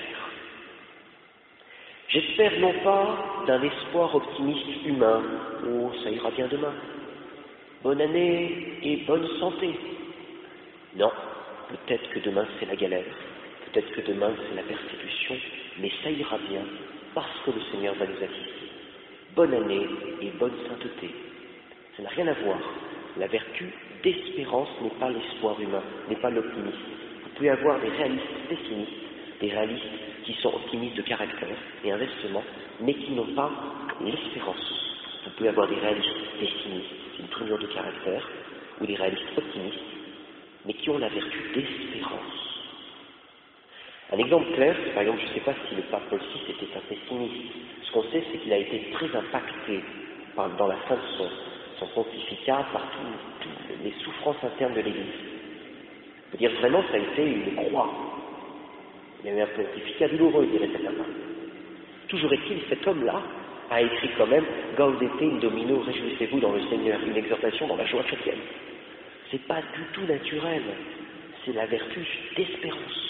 J'espère non pas d'un espoir optimiste humain, oh ça ira bien demain, bonne année et bonne santé. Non, peut-être que demain c'est la galère, peut-être que demain c'est la persécution, mais ça ira bien parce que le Seigneur va nous assister. Bonne année et bonne sainteté. Ça n'a rien à voir. La vertu d'espérance n'est pas l'espoir humain, n'est pas l'optimisme. Vous pouvez avoir des réalistes pessimistes, des réalistes qui sont optimistes de caractère, et inversement, mais qui n'ont pas l'espérance. Vous pouvez avoir des réalistes pessimistes, c'est une tournure de caractère, ou des réalistes optimistes, mais qui ont la vertu d'espérance. Un exemple clair, c'est par exemple, je ne sais pas si le pape Paul VI était un pessimiste. Ce qu'on sait, c'est qu'il a été très impacté dans la fin de son pontificat par toutes les souffrances internes de l'Église. Je veux dire, vraiment, ça a été une croix. Il y a eu un pontificat douloureux, dirait certains. Toujours est-il, cet homme-là a écrit quand même « Gaudete in Domino, réjouissez-vous dans le Seigneur », une exhortation dans la joie chrétienne. C'est pas du tout naturel, c'est la vertu d'espérance.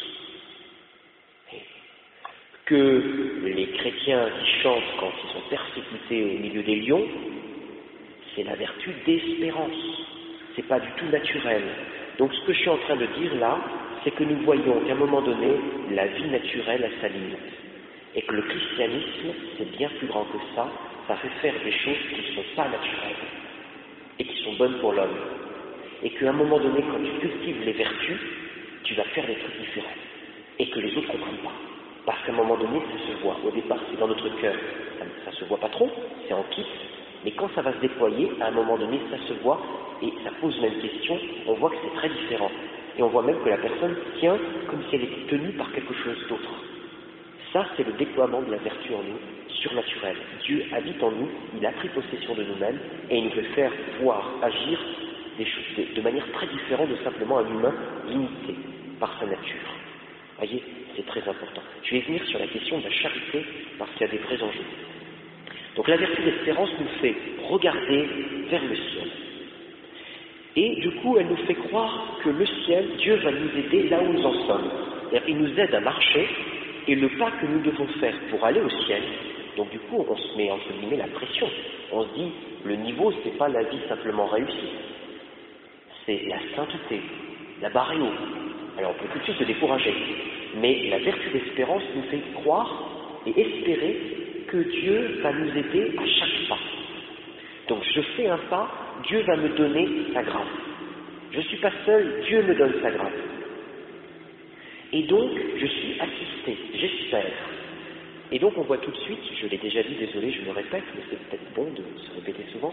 Que les chrétiens qui chantent quand ils sont persécutés au milieu des lions, c'est la vertu d'espérance. C'est pas du tout naturel. Donc ce que je suis en train de dire là, c'est que nous voyons qu'à un moment donné, la vie naturelle a sa limite. Et que le christianisme, c'est bien plus grand que ça, ça fait faire des choses qui ne sont pas naturelles et qui sont bonnes pour l'homme. Et qu'à un moment donné, quand tu cultives les vertus, tu vas faire des trucs différents. Et que les autres ne comprennent pas. Parce qu'à un moment donné, ça se voit. Au départ, c'est dans notre cœur. Ça ne se voit pas trop, c'est en kiff. Mais quand ça va se déployer, à un moment donné, ça se voit et ça pose même question. On voit que c'est très différent. Et on voit même que la personne tient comme si elle était tenue par quelque chose d'autre. Ça, c'est le déploiement de la vertu en nous, surnaturelle. Dieu habite en nous, il a pris possession de nous-mêmes et il nous fait faire voir, agir des choses de manière très différente de simplement un humain limité par sa nature. Voyez, c'est très important. Je vais venir sur la question de la charité parce qu'il y a des vrais enjeux. Donc la vertu d'espérance nous fait regarder vers le ciel. Et du coup, elle nous fait croire que le ciel, Dieu va nous aider là où nous en sommes. Il nous aide à marcher, et le pas que nous devons faire pour aller au ciel, donc du coup, on se met entre guillemets la pression. On se dit, le niveau, c'est pas la vie simplement réussie, c'est la sainteté, la barre est haut. Alors on peut tout de suite se décourager, mais la vertu d'espérance nous fait croire et espérer que Dieu va nous aider à chaque pas. Donc je fais un pas, Dieu va me donner sa grâce. Je ne suis pas seul, Dieu me donne sa grâce. Et donc, je suis assisté, j'espère. Et donc, on voit tout de suite, je l'ai déjà dit, désolé, je me répète, mais c'est peut-être bon de se répéter souvent,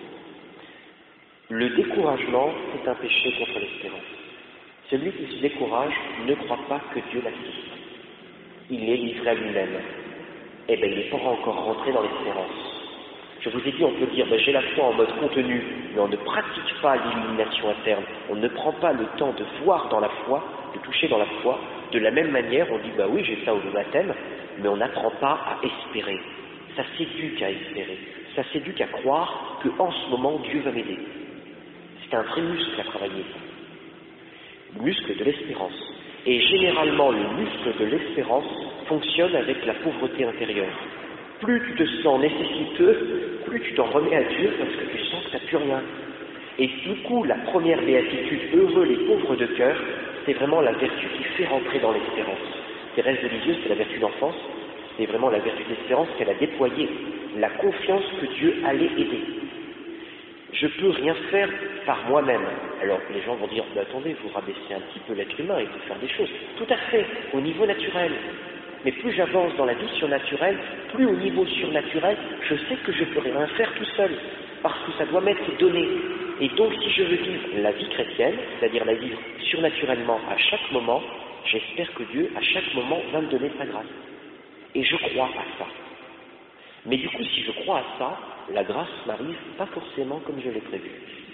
le découragement, c'est un péché contre l'espérance. Celui qui se décourage ne croit pas que Dieu l'assiste. Il est livré à lui-même. Eh bien, il n'est pas encore rentré dans l'espérance. Je vous ai dit, on peut dire, j'ai la foi en mode contenu, mais on ne pratique pas l'illumination interne. On ne prend pas le temps de voir dans la foi, de toucher dans la foi. De la même manière, on dit, oui, j'ai ça au baptême, mais on n'apprend pas à espérer. Ça s'éduque à espérer. Ça s'éduque à croire qu'en ce moment, Dieu va m'aider. C'est un vrai muscle à travailler. Le muscle de l'espérance. Et généralement, le muscle de l'espérance fonctionne avec la pauvreté intérieure. Plus tu te sens nécessiteux, plus tu t'en remets à Dieu parce que tu sens que tu n'as plus rien. Et du coup, la première béatitude, heureux les pauvres de cœur, c'est vraiment la vertu qui fait rentrer dans l'espérance. Thérèse de Lisieux, c'est la vertu d'enfance, c'est vraiment la vertu d'espérance qu'elle a déployée, la confiance que Dieu allait aider. Je ne peux rien faire par moi-même. Alors les gens vont dire, bah, attendez, vous rabaissez un petit peu l'être humain, il peut faire des choses. Tout à fait, au niveau naturel. Mais plus j'avance dans la vie surnaturelle, plus au niveau surnaturel, je sais que je ne peux rien faire tout seul, parce que ça doit m'être donné. Et donc si je veux vivre la vie chrétienne, c'est-à-dire la vivre surnaturellement à chaque moment, j'espère que Dieu, à chaque moment, va me donner sa grâce. Et je crois à ça. Mais du coup, si je crois à ça, la grâce m'arrive pas forcément comme je l'ai prévu.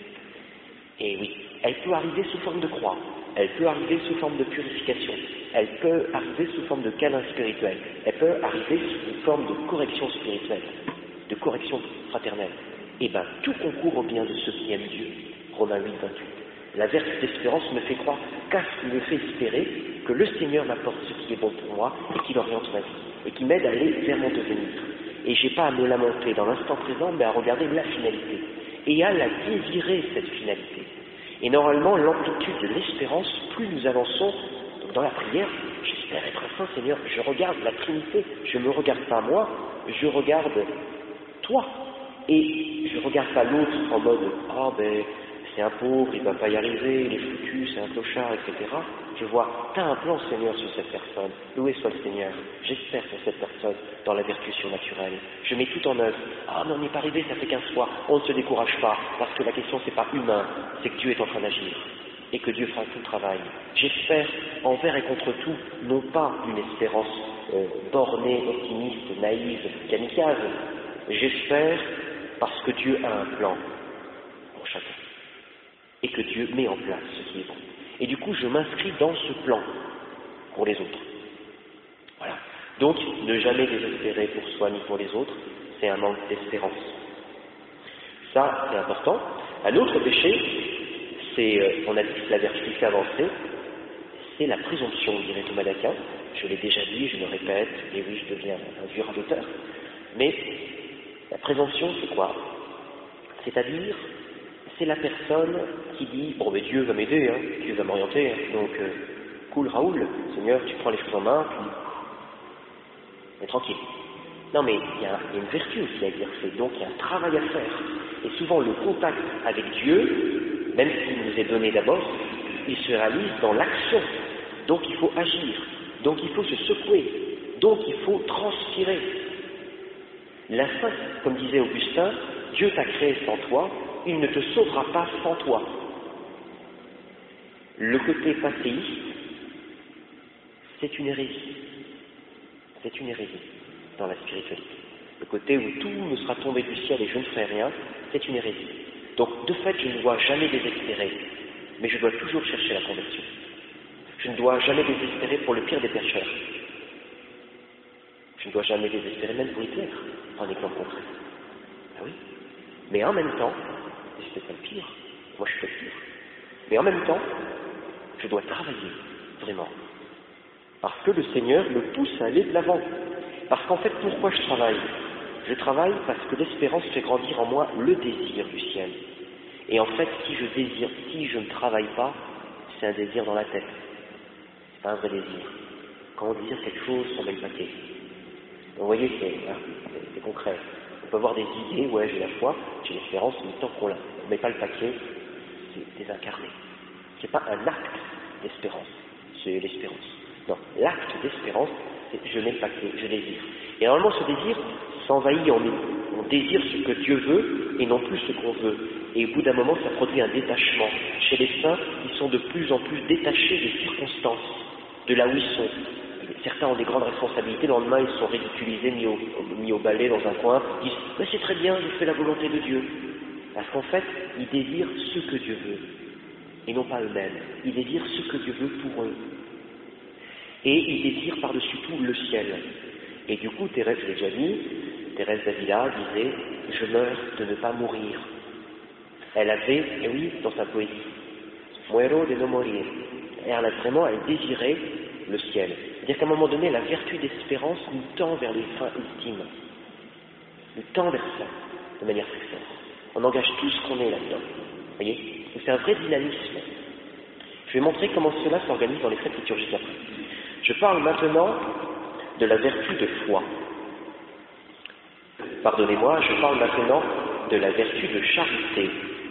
Et oui, elle peut arriver sous forme de croix, elle peut arriver sous forme de purification, elle peut arriver sous forme de câlin spirituel, elle peut arriver sous forme de correction spirituelle, de correction fraternelle. Et bien, tout concourt au bien de ceux qui aiment Dieu. Romains 8, 28. La vertu d'espérance me fait croire, me fait espérer que le Seigneur m'apporte ce qui est bon pour moi et qui oriente ma vie, et qui m'aide à aller vers mon devenir. Et j'ai pas à me lamenter dans l'instant présent, mais à regarder la finalité, et à la désirer, cette finalité. Et normalement, l'amplitude de l'espérance, plus nous avançons dans la prière, j'espère être un saint Seigneur, je regarde la Trinité, je ne me regarde pas moi, je regarde toi, et je regarde pas l'autre en mode « Ah ben, c'est un pauvre, il ne va pas y arriver, il est foutu, c'est un clochard, etc. » Je vois, tu as un plan Seigneur sur cette personne, loué soit le Seigneur, j'espère pour cette personne dans la vertu surnaturelle. Je mets tout en œuvre. Ah mais on n'est pas arrivé, ça fait 15 fois, on ne se décourage pas, parce que la question c'est pas humain, c'est que Dieu est en train d'agir, et que Dieu fera tout le travail. J'espère, envers et contre tout, non pas une espérance bornée, optimiste, naïve, kamikaze, j'espère parce que Dieu a un plan pour chacun, et que Dieu met en place ce qui est bon. Et du coup, je m'inscris dans ce plan pour les autres. Voilà. Donc, ne jamais désespérer pour soi ni pour les autres, c'est un manque d'espérance. Ça, c'est important. Un autre péché, c'est, on a dit que la vertu qui fait avancer, c'est la présomption, dirait Thomas d'Aquin. Je l'ai déjà dit, je le répète, et oui, je deviens un vieux radoteur. Mais la présomption, c'est quoi? C'est-à-dire, c'est la personne qui dit « Bon, mais Dieu va m'aider, hein, Dieu va m'orienter, hein, donc cool Raoul, Seigneur, tu prends les choses en main, puis mais tranquille. » Non, mais il y a une vertu aussi à exercer, donc il y a un travail à faire. Et souvent, le contact avec Dieu, même s'il nous est donné d'abord, il se réalise dans l'action. Donc il faut agir, donc il faut se secouer, donc il faut transpirer. La fin, comme disait Augustin, Dieu t'a créé sans toi, il ne te sauvera pas sans toi. Le côté passéiste, c'est une hérésie. C'est une hérésie dans la spiritualité. Le côté où tout me sera tombé du ciel et je ne ferai rien, c'est une hérésie. Donc, de fait, je ne dois jamais désespérer, mais je dois toujours chercher la conversion. Je ne dois jamais désespérer pour le pire des pécheurs. Je ne dois jamais désespérer même pour Hitler, en exemple concret. Ah oui. Mais en même temps, et c'est pas le pire, moi je fais le pire, mais en même temps, je dois travailler, vraiment. Parce que le Seigneur me pousse à aller de l'avant. Parce qu'en fait, pourquoi je travaille? Je travaille parce que l'espérance fait grandir en moi le désir du ciel. Et en fait, si je ne travaille pas, c'est un désir dans la tête. C'est pas un vrai désir. Quand on désire quelque chose, on met le paquet. Donc, vous voyez, c'est concret. On peut avoir des idées, ouais, j'ai la foi, j'ai l'espérance, mais tant qu'on ne met pas le paquet, c'est désincarné. C'est pas un acte d'espérance, c'est l'espérance. Non, l'acte d'espérance, c'est je mets le paquet, je désire. Et normalement, ce désir s'envahit en nous. On désire ce que Dieu veut et non plus ce qu'on veut. Et au bout d'un moment, ça produit un détachement. Chez les saints, ils sont de plus en plus détachés des circonstances, de là où ils sont. Certains ont des grandes responsabilités, le lendemain ils sont ridiculisés, mis au balai dans un coin, ils disent « mais c'est très bien, je fais la volonté de Dieu ». Parce qu'en fait, ils désirent ce que Dieu veut, et non pas eux-mêmes. Ils désirent ce que Dieu veut pour eux. Et ils désirent par-dessus tout le ciel. Et du coup, Thérèse, je l'ai déjà dit, Thérèse d'Avila disait « je meurs de ne pas mourir ». Elle avait, et oui, dans sa poésie, « muero de no morir ». Et elle désirait le ciel. C'est-à-dire qu'à un moment donné, la vertu d'espérance nous tend vers les fins ultimes. Nous tend vers ça, de manière très forte. On engage tout ce qu'on est là-dedans. voyez, c'est un vrai dynamisme. Je vais montrer comment cela s'organise dans les fêtes liturgiques après. Je parle maintenant de la vertu de foi. Pardonnez-moi, je parle maintenant de la vertu de charité.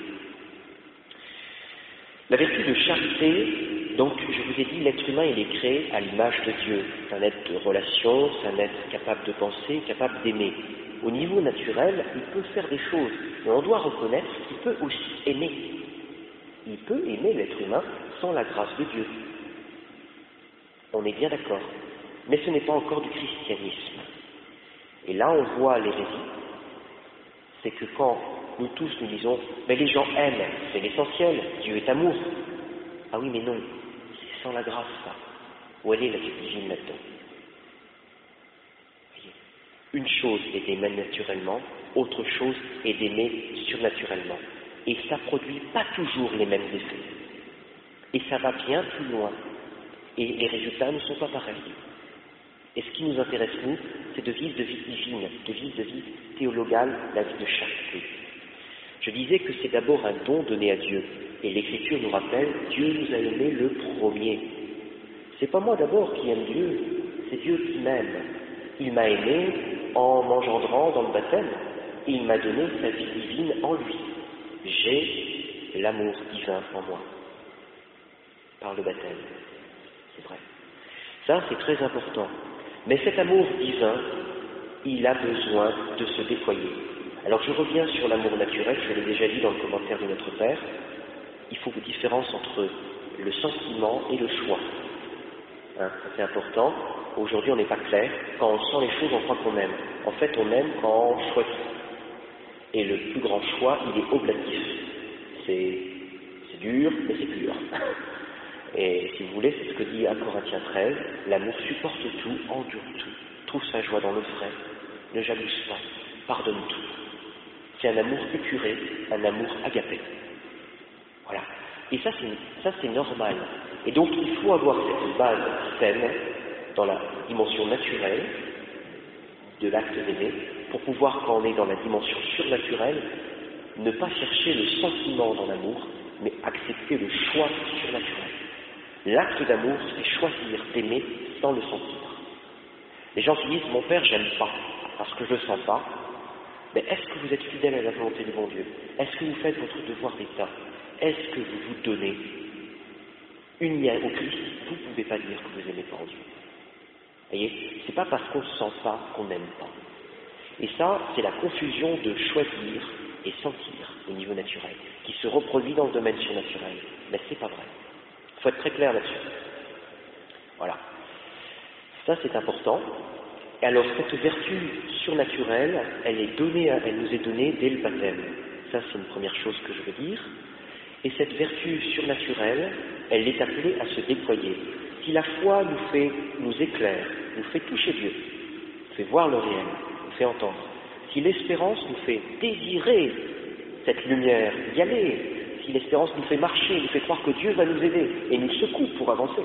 La vertu de charité, donc, je vous ai dit, l'être humain, il est créé à l'image de Dieu. C'est un être de relation, c'est un être capable de penser, capable d'aimer. Au niveau naturel, il peut faire des choses, mais on doit reconnaître qu'il peut aussi aimer. Il peut aimer l'être humain sans la grâce de Dieu. On est bien d'accord. Mais ce n'est pas encore du christianisme. Et là, on voit l'hérésie. C'est que quand nous tous nous disons « mais les gens aiment, c'est l'essentiel, Dieu est amour ». Ah oui, mais non, c'est sans la grâce, ça. Où elle est la vie divine là-dedans? Une chose est d'aimer naturellement, autre chose est d'aimer surnaturellement. Et ça ne produit pas toujours les mêmes effets. Et ça va bien plus loin. Et les résultats ne sont pas pareils. Et ce qui nous intéresse, nous, c'est de vivre de vie divine, de vivre de vie théologale, la vie de charité. Je disais que c'est d'abord un don donné à Dieu. Et l'Écriture nous rappelle, Dieu nous a aimés le premier. C'est pas moi d'abord qui aime Dieu, c'est Dieu qui m'aime. Il m'a aimé en m'engendrant dans le baptême, et il m'a donné sa vie divine en lui. J'ai l'amour divin en moi, par le baptême. C'est vrai. Ça, c'est très important. Mais cet amour divin, il a besoin de se déployer. Alors je reviens sur l'amour naturel, je l'ai déjà dit dans le commentaire de Notre Père. Il faut une différence entre le sentiment et le choix. Hein, c'est important. Aujourd'hui, on n'est pas clair. Quand on sent les choses, on croit qu'on aime. En fait, on aime quand on choisit. Et le plus grand choix, il est oblatif. C'est dur, mais c'est pur. Et si vous voulez, c'est ce que dit 1 Corinthiens 13, l'amour supporte tout, endure tout, trouve sa joie dans le vrai, ne jalouse pas, pardonne tout. C'est un amour épuré, un amour agapé. Voilà. Et ça, c'est normal. Et donc, il faut avoir cette base saine dans la dimension naturelle de l'acte d'aimer, pour pouvoir, quand on est dans la dimension surnaturelle, ne pas chercher le sentiment dans l'amour, mais accepter le choix surnaturel. L'acte d'amour, c'est choisir d'aimer sans le sentir. Les gens qui disent « mon père, j'aime pas, parce que je ne sens pas », mais est-ce que vous êtes fidèle à la volonté du bon Dieu? Est-ce que vous faites votre devoir d'État? Est-ce que vous vous donnez? Unis au Christ, vous ne pouvez pas dire que vous n'aimez pas en Dieu. Vous voyez, c'est pas parce qu'on ne sent pas qu'on n'aime pas. Et ça, c'est la confusion de choisir et sentir au niveau naturel, qui se reproduit dans le domaine surnaturel. Mais c'est pas vrai. Il faut être très clair là-dessus. Voilà. Ça, c'est important. Et alors, cette vertu surnaturelle, elle nous est donnée dès le baptême. Ça, c'est une première chose que je veux dire. Et cette vertu surnaturelle, elle est appelée à se déployer. Si la foi nous éclaire, nous fait toucher Dieu, nous fait voir le réel, nous fait entendre. Si l'espérance nous fait désirer cette lumière, y aller. Si l'espérance nous fait marcher, nous fait croire que Dieu va nous aider et nous secoue pour avancer.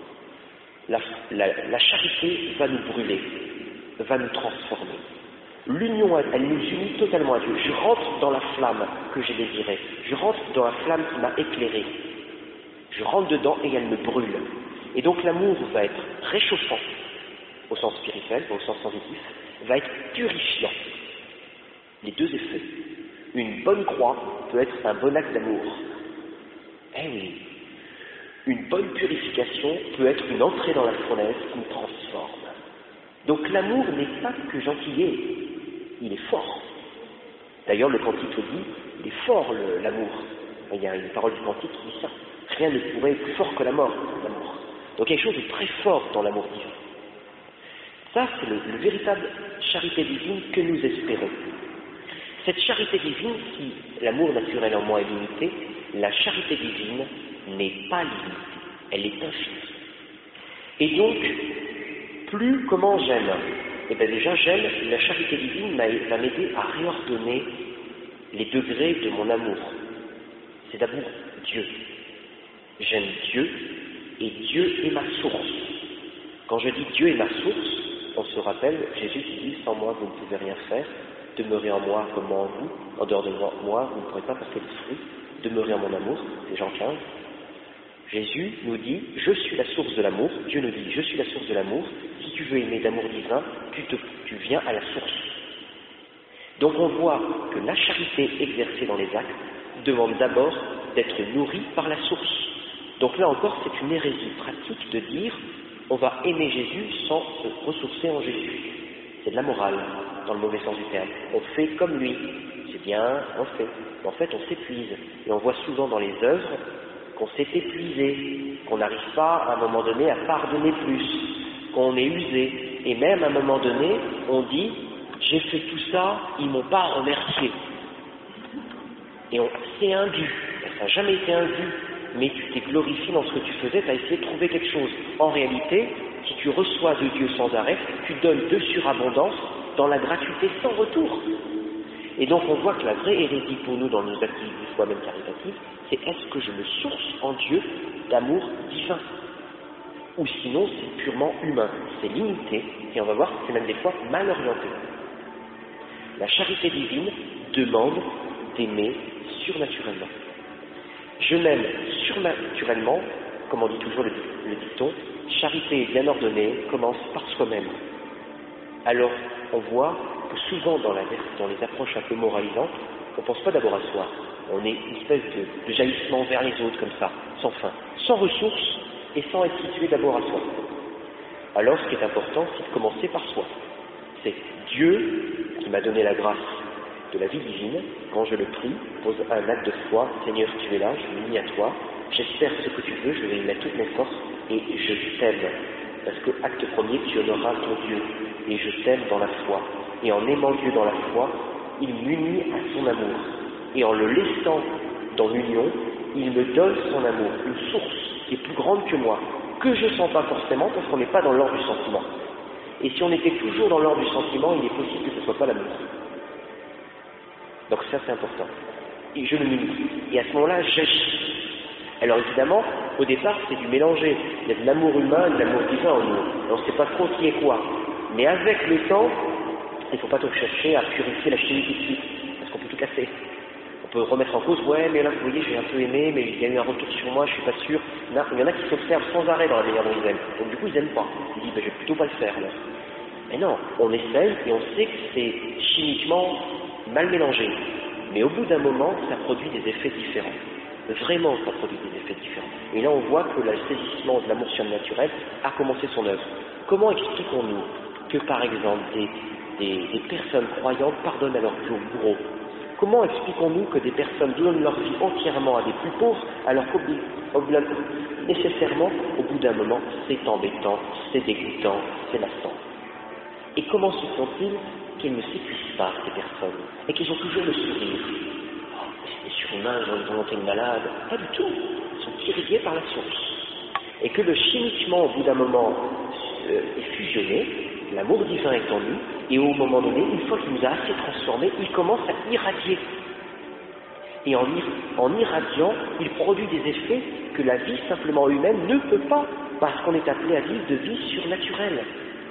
La charité va nous brûler, va nous transformer. L'union, elle nous unit totalement à Dieu. Je rentre dans la flamme que j'ai désirée. Je rentre dans la flamme qui m'a éclairé. Je rentre dedans et elle me brûle. Et donc l'amour va être réchauffant, au sens spirituel, au sens sensitif, va être purifiant. Les deux effets. Une bonne croix peut être un bon acte d'amour. Eh oui. Une bonne purification peut être une entrée dans la fournaise qui nous transforme. Donc l'amour n'est pas que gentillet, il est fort. D'ailleurs, le cantique le dit, il est fort l'amour. Il y a une parole du cantique qui dit ça. Rien ne pourrait être plus fort que la mort, l'amour. Donc quelque chose de très fort dans l'amour divin. Ça, c'est le véritable charité divine que nous espérons. Cette charité divine, si l'amour naturel en moi est limité, la charité divine n'est pas limitée, elle est infinie. Et donc, plus comment j'aime? Eh bien déjà, j'aime, la charité divine va m'aider à réordonner les degrés de mon amour. C'est d'abord Dieu. J'aime Dieu, et Dieu est ma source. Quand je dis Dieu est ma source, on se rappelle, Jésus qui dit « Sans moi, vous ne pouvez rien faire, demeurez en moi comme moi en vous, en dehors de moi, vous ne pourrez pas porter de fruits. demeurez en mon amour, c'est Jean 15. Jésus nous dit, je suis la source de l'amour, Dieu nous dit, je suis la source de l'amour, si tu veux aimer d'amour divin, tu viens à la source. Donc on voit que la charité exercée dans les actes demande d'abord d'être nourrie par la source. Donc là encore, c'est une hérésie pratique de dire, on va aimer Jésus sans se ressourcer en Jésus. C'est de la morale, dans le mauvais sens du terme. On fait comme lui, c'est bien, on fait. Mais en fait, on s'épuise. Et on voit souvent dans les œuvres qu'on s'est épuisé, qu'on n'arrive pas à un moment donné à pardonner plus, qu'on est usé. Et même à un moment donné, on dit, j'ai fait tout ça, ils m'ont pas remercié. Et c'est un dû, ça n'a jamais été un dû, mais tu t'es glorifié dans ce que tu faisais, tu as essayé de trouver quelque chose. En réalité, si tu reçois de Dieu sans arrêt, tu donnes de surabondance dans la gratuité sans retour. Et donc on voit que la vraie hérésie pour nous dans nos activités de foi même caritatives, c'est est-ce que je me source en Dieu d'amour divin? Ou sinon c'est purement humain, c'est limité, et on va voir que c'est même des fois mal orienté. La charité divine demande d'aimer surnaturellement. Je m'aime surnaturellement, comme on dit toujours le dicton, charité bien ordonnée commence par soi-même. Alors, on voit que souvent dans les approches un peu moralisantes, on ne pense pas d'abord à soi. On est une espèce de jaillissement vers les autres comme ça, sans fin, sans ressources et sans être situé d'abord à soi. Alors, ce qui est important, c'est de commencer par soi. C'est Dieu qui m'a donné la grâce de la vie divine. Quand je le prie, pose un acte de foi, Seigneur, tu es là, je m'unis à toi, j'espère ce que tu veux, je vais y mettre toutes mes forces et je t'aime. Parce que, acte premier, tu honoreras ton Dieu, et je t'aime dans la foi. Et en aimant Dieu dans la foi, il m'unit à son amour. Et en le laissant dans l'union, il me donne son amour, une source qui est plus grande que moi, que je ne sens pas forcément, parce qu'on n'est pas dans l'ordre du sentiment. Et si on était toujours dans l'ordre du sentiment, il est possible que ce ne soit pas l'amour. Donc ça, c'est important. Et je le m'unis. Et à ce moment-là, j'agis. Alors évidemment, au départ, c'est du mélanger. Il y a de l'amour humain et de l'amour divin en nous. Et on ne sait pas trop qui est quoi. Mais avec le temps, il ne faut pas trop chercher à purifier la chimie tout de suite, parce qu'on peut tout casser. On peut remettre en cause, ouais, mais là, vous voyez, j'ai un peu aimé, mais il y a eu un retour sur moi, je suis pas sûr. Non, il y en a qui s'observent sans arrêt dans la manière dont ils aiment. Donc du coup, ils n'aiment pas. Ils disent, ben, je vais plutôt pas le faire, alors. Mais non, on essaye et on sait que c'est chimiquement mal mélangé. Mais au bout d'un moment, ça produit des effets différents. Vraiment, ça produit des effets différents. Et là, on voit que le saisissement de l'amour surnaturel a commencé son œuvre. Comment expliquons-nous que, par exemple, des personnes croyantes pardonnent à leurs bourreaux? Comment expliquons-nous que des personnes donnent leur vie entièrement à des plus pauvres, alors nécessairement, au bout d'un moment, c'est embêtant, c'est dégoûtant, c'est lassant? Et comment se font-ils qu'ils ne s'épuisent pas, ces personnes, et qu'ils ont toujours le sourire? C'est surhumain, ils ont une volonté de malade. Pas du tout. Ils sont irrigués par la source. Et que le chimiquement, au bout d'un moment, est fusionné, l'amour divin est en nous, et au moment donné, une fois qu'il nous a assez transformés, il commence à irradier. Et en irradiant, il produit des effets que la vie simplement humaine ne peut pas, parce qu'on est appelé à vivre de vie surnaturelle.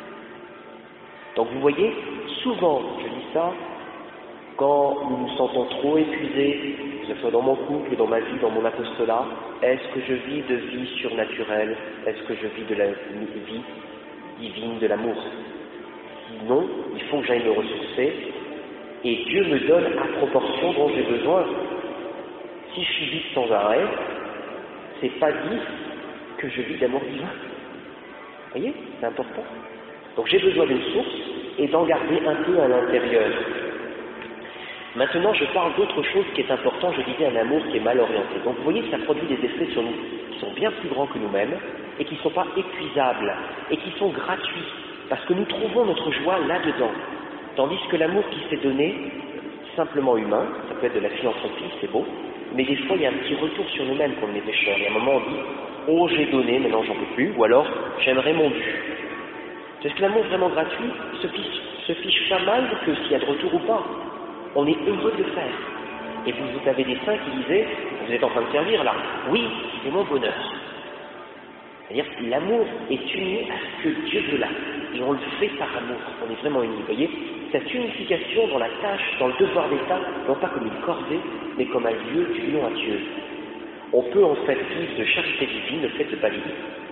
Donc vous voyez, souvent, je dis ça, quand nous nous sentons trop épuisés, que ce soit dans mon couple, dans ma vie, dans mon apostolat, est-ce que je vis de vie surnaturelle? Est-ce que je vis de la vie divine, de l'amour? Sinon, il faut que j'aille me ressourcer, et Dieu me donne à proportion dont j'ai besoin. Si je suis vide sans arrêt, c'est pas dit que je vis d'amour divin. Vous voyez, c'est important. Donc j'ai besoin d'une source et d'en garder un peu à l'intérieur. Maintenant, je parle d'autre chose qui est important, je disais un amour qui est mal orienté. Donc vous voyez que ça produit des effets sur nous qui sont bien plus grands que nous-mêmes et qui ne sont pas épuisables et qui sont gratuits parce que nous trouvons notre joie là-dedans. Tandis que l'amour qui s'est donné, simplement humain, ça peut être de la philanthropie, c'est beau, mais des fois il y a un petit retour sur nous-mêmes quand on est pécheurs. Il y a un moment où on dit « Oh, j'ai donné, maintenant j'en peux plus » ou alors « J'aimerais mon dû ». Est-ce que l'amour vraiment gratuit se fiche pas mal que s'il y a de retour ou pas? On est heureux de le faire. Et vous avez des saints qui disaient, vous êtes en train de servir là, oui, c'est mon bonheur. C'est-à-dire que l'amour est uni à ce que Dieu veut là. Et on le fait par amour. On est vraiment unis. Vous voyez, cette unification dans la tâche, dans le devoir d'État, non pas comme une corvée, mais comme un lieu d'union à Dieu. On peut en fait vivre de charité divine le fait de balayer.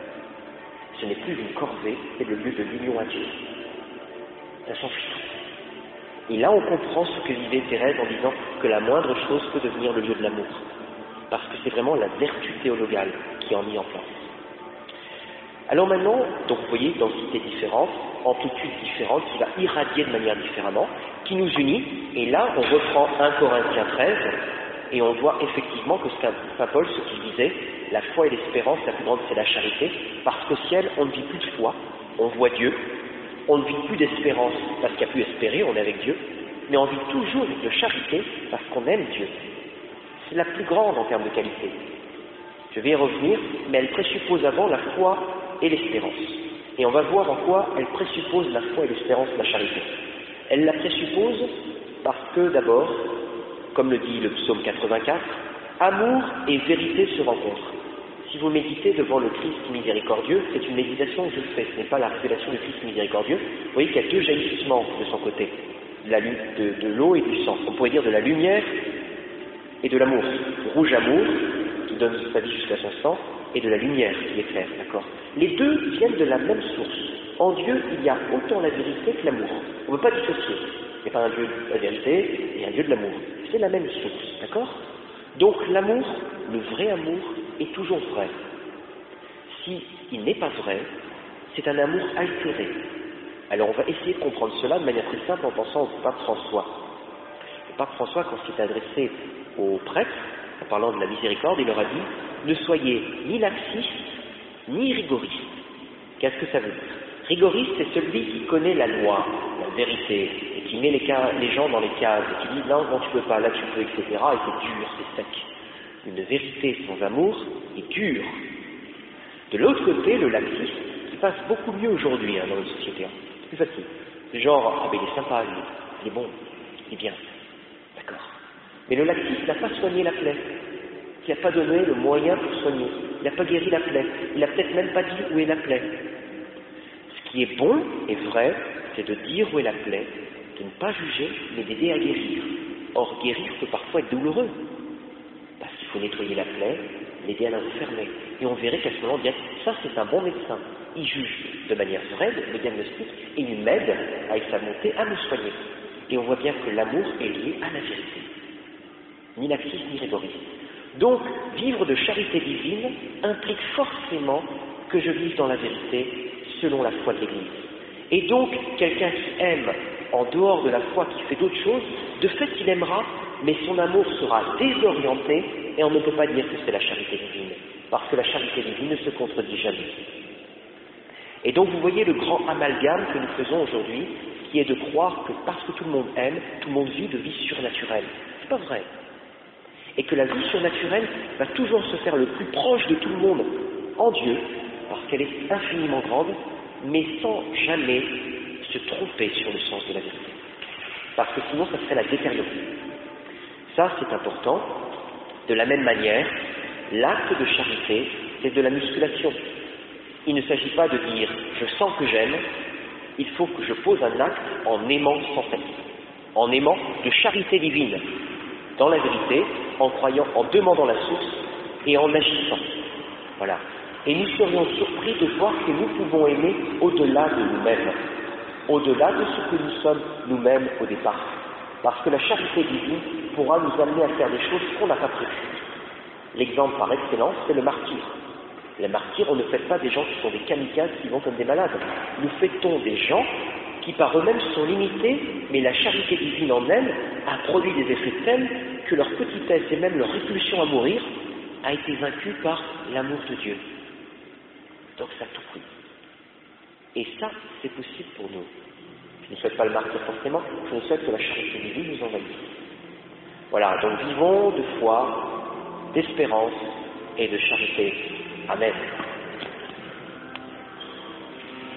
Ce n'est plus une corvée, c'est le lieu de l'union à Dieu. Ça change tout. Et là, on comprend ce que vivait Thérèse en disant que la moindre chose peut devenir le lieu de l'amour. Parce que c'est vraiment la vertu théologale qui en met en place. Alors maintenant, donc vous voyez, densité différente, amplitude différente, qui va irradier de manière différemment, qui nous unit, et là, on reprend 1 Corinthiens 13, et on voit effectivement que Saint Paul, ce qu'il disait, la foi et l'espérance, la plus grande c'est la charité, parce qu'au ciel, on ne vit plus de foi, on voit Dieu, on ne vit plus d'espérance parce qu'il n'y a plus espérer, on est avec Dieu, mais on vit toujours de charité parce qu'on aime Dieu. C'est la plus grande en termes de qualité. Je vais y revenir, mais elle présuppose avant la foi et l'espérance. Et on va voir en quoi elle présuppose la foi et l'espérance de la charité. Elle la présuppose parce que d'abord, comme le dit le psaume 84, amour et vérité se rencontrent. Si vous méditez devant le Christ miséricordieux, c'est une méditation que je fais, ce n'est pas la révélation du Christ miséricordieux. Vous voyez qu'il y a 2 jaillissements de son côté, de l'eau et du sang. On pourrait dire de la lumière et de l'amour. Le rouge amour, qui donne sa vie jusqu'à son sang, et de la lumière qui éclaire, d'accord. Les deux viennent de la même source. En Dieu, il y a autant la vérité que l'amour. On ne peut pas dissocier. Il n'y a pas un Dieu de la vérité et un Dieu de l'amour. C'est la même source, d'accord. Donc l'amour, le vrai amour, est toujours vrai. S'il n'est pas vrai, c'est un amour altéré. Alors on va essayer de comprendre cela de manière très simple en pensant au pape François. Le pape François, quand il s'est adressé aux prêtres, en parlant de la miséricorde, il leur a dit « Ne soyez ni laxistes, ni rigoristes ». Qu'est-ce que ça veut dire? Rigoriste, c'est celui qui connaît la loi, la vérité, et qui met les gens dans les cases, et qui dit « Non, tu peux pas, là tu peux, etc. » Et c'est dur, c'est sec. Une vérité sans amour est dure. De l'autre côté, le laxiste, qui passe beaucoup mieux aujourd'hui dans notre société. C'est plus facile. C'est genre, ah ben il est sympa, il est bon, il est bien. D'accord. Mais le laxiste n'a pas soigné la plaie. Il n'a pas donné le moyen pour soigner. Il n'a pas guéri la plaie. Il n'a peut-être même pas dit où est la plaie. Ce qui est bon et vrai, c'est de dire où est la plaie, de ne pas juger, mais d'aider à guérir. Or, guérir peut parfois être douloureux. Parce qu'il faut nettoyer la plaie, l'aider à la refermer. Et on verrait qu'à ce moment, bien, ça c'est un bon médecin. Il juge de manière vraie le diagnostic et il m'aide avec sa bonté à me soigner. Et on voit bien que l'amour est lié à la vérité. Ni laxiste ni rigoriste. Donc, vivre de charité divine implique forcément que je vive dans la vérité selon la foi de l'Église. Et donc, quelqu'un qui aime en dehors de la foi, qui fait d'autres choses, de fait il aimera, mais son amour sera désorienté et on ne peut pas dire que c'est la charité divine, parce que la charité divine ne se contredit jamais. Et donc vous voyez le grand amalgame que nous faisons aujourd'hui, qui est de croire que parce que tout le monde aime, tout le monde vit de vie surnaturelle. C'est pas vrai. Et que la vie surnaturelle va toujours se faire le plus proche de tout le monde en Dieu, parce qu'elle est infiniment grande, mais sans jamais se tromper sur le sens de la vérité. Parce que sinon, ça serait la détériorer. Ça, c'est important. De la même manière, l'acte de charité, c'est de la musculation. Il ne s'agit pas de dire « je sens que j'aime », il faut que je pose un acte en aimant sans cesse, en aimant de charité divine, dans la vérité, en croyant, en demandant la source et en agissant. Voilà. Et nous serions surpris de voir que nous pouvons aimer au-delà de nous-mêmes, au-delà de ce que nous sommes nous-mêmes au départ. Parce que la charité divine pourra nous amener à faire des choses qu'on n'a pas prévues. L'exemple par excellence, c'est le martyr. Les martyrs, on ne fait pas des gens qui sont des kamikazes qui vont comme des malades. Nous fêtons des gens qui par eux-mêmes sont limités, mais la charité divine en elle a produit des effets tels que leur petitesse et même leur répulsion à mourir a été vaincue par l'amour de Dieu. Donc ça a tout pris. Et ça, c'est possible pour nous. Je ne souhaite pas le martyr forcément, je ne souhaite que la charité divine nous envahisse. Voilà, donc vivons de foi, d'espérance et de charité. Amen.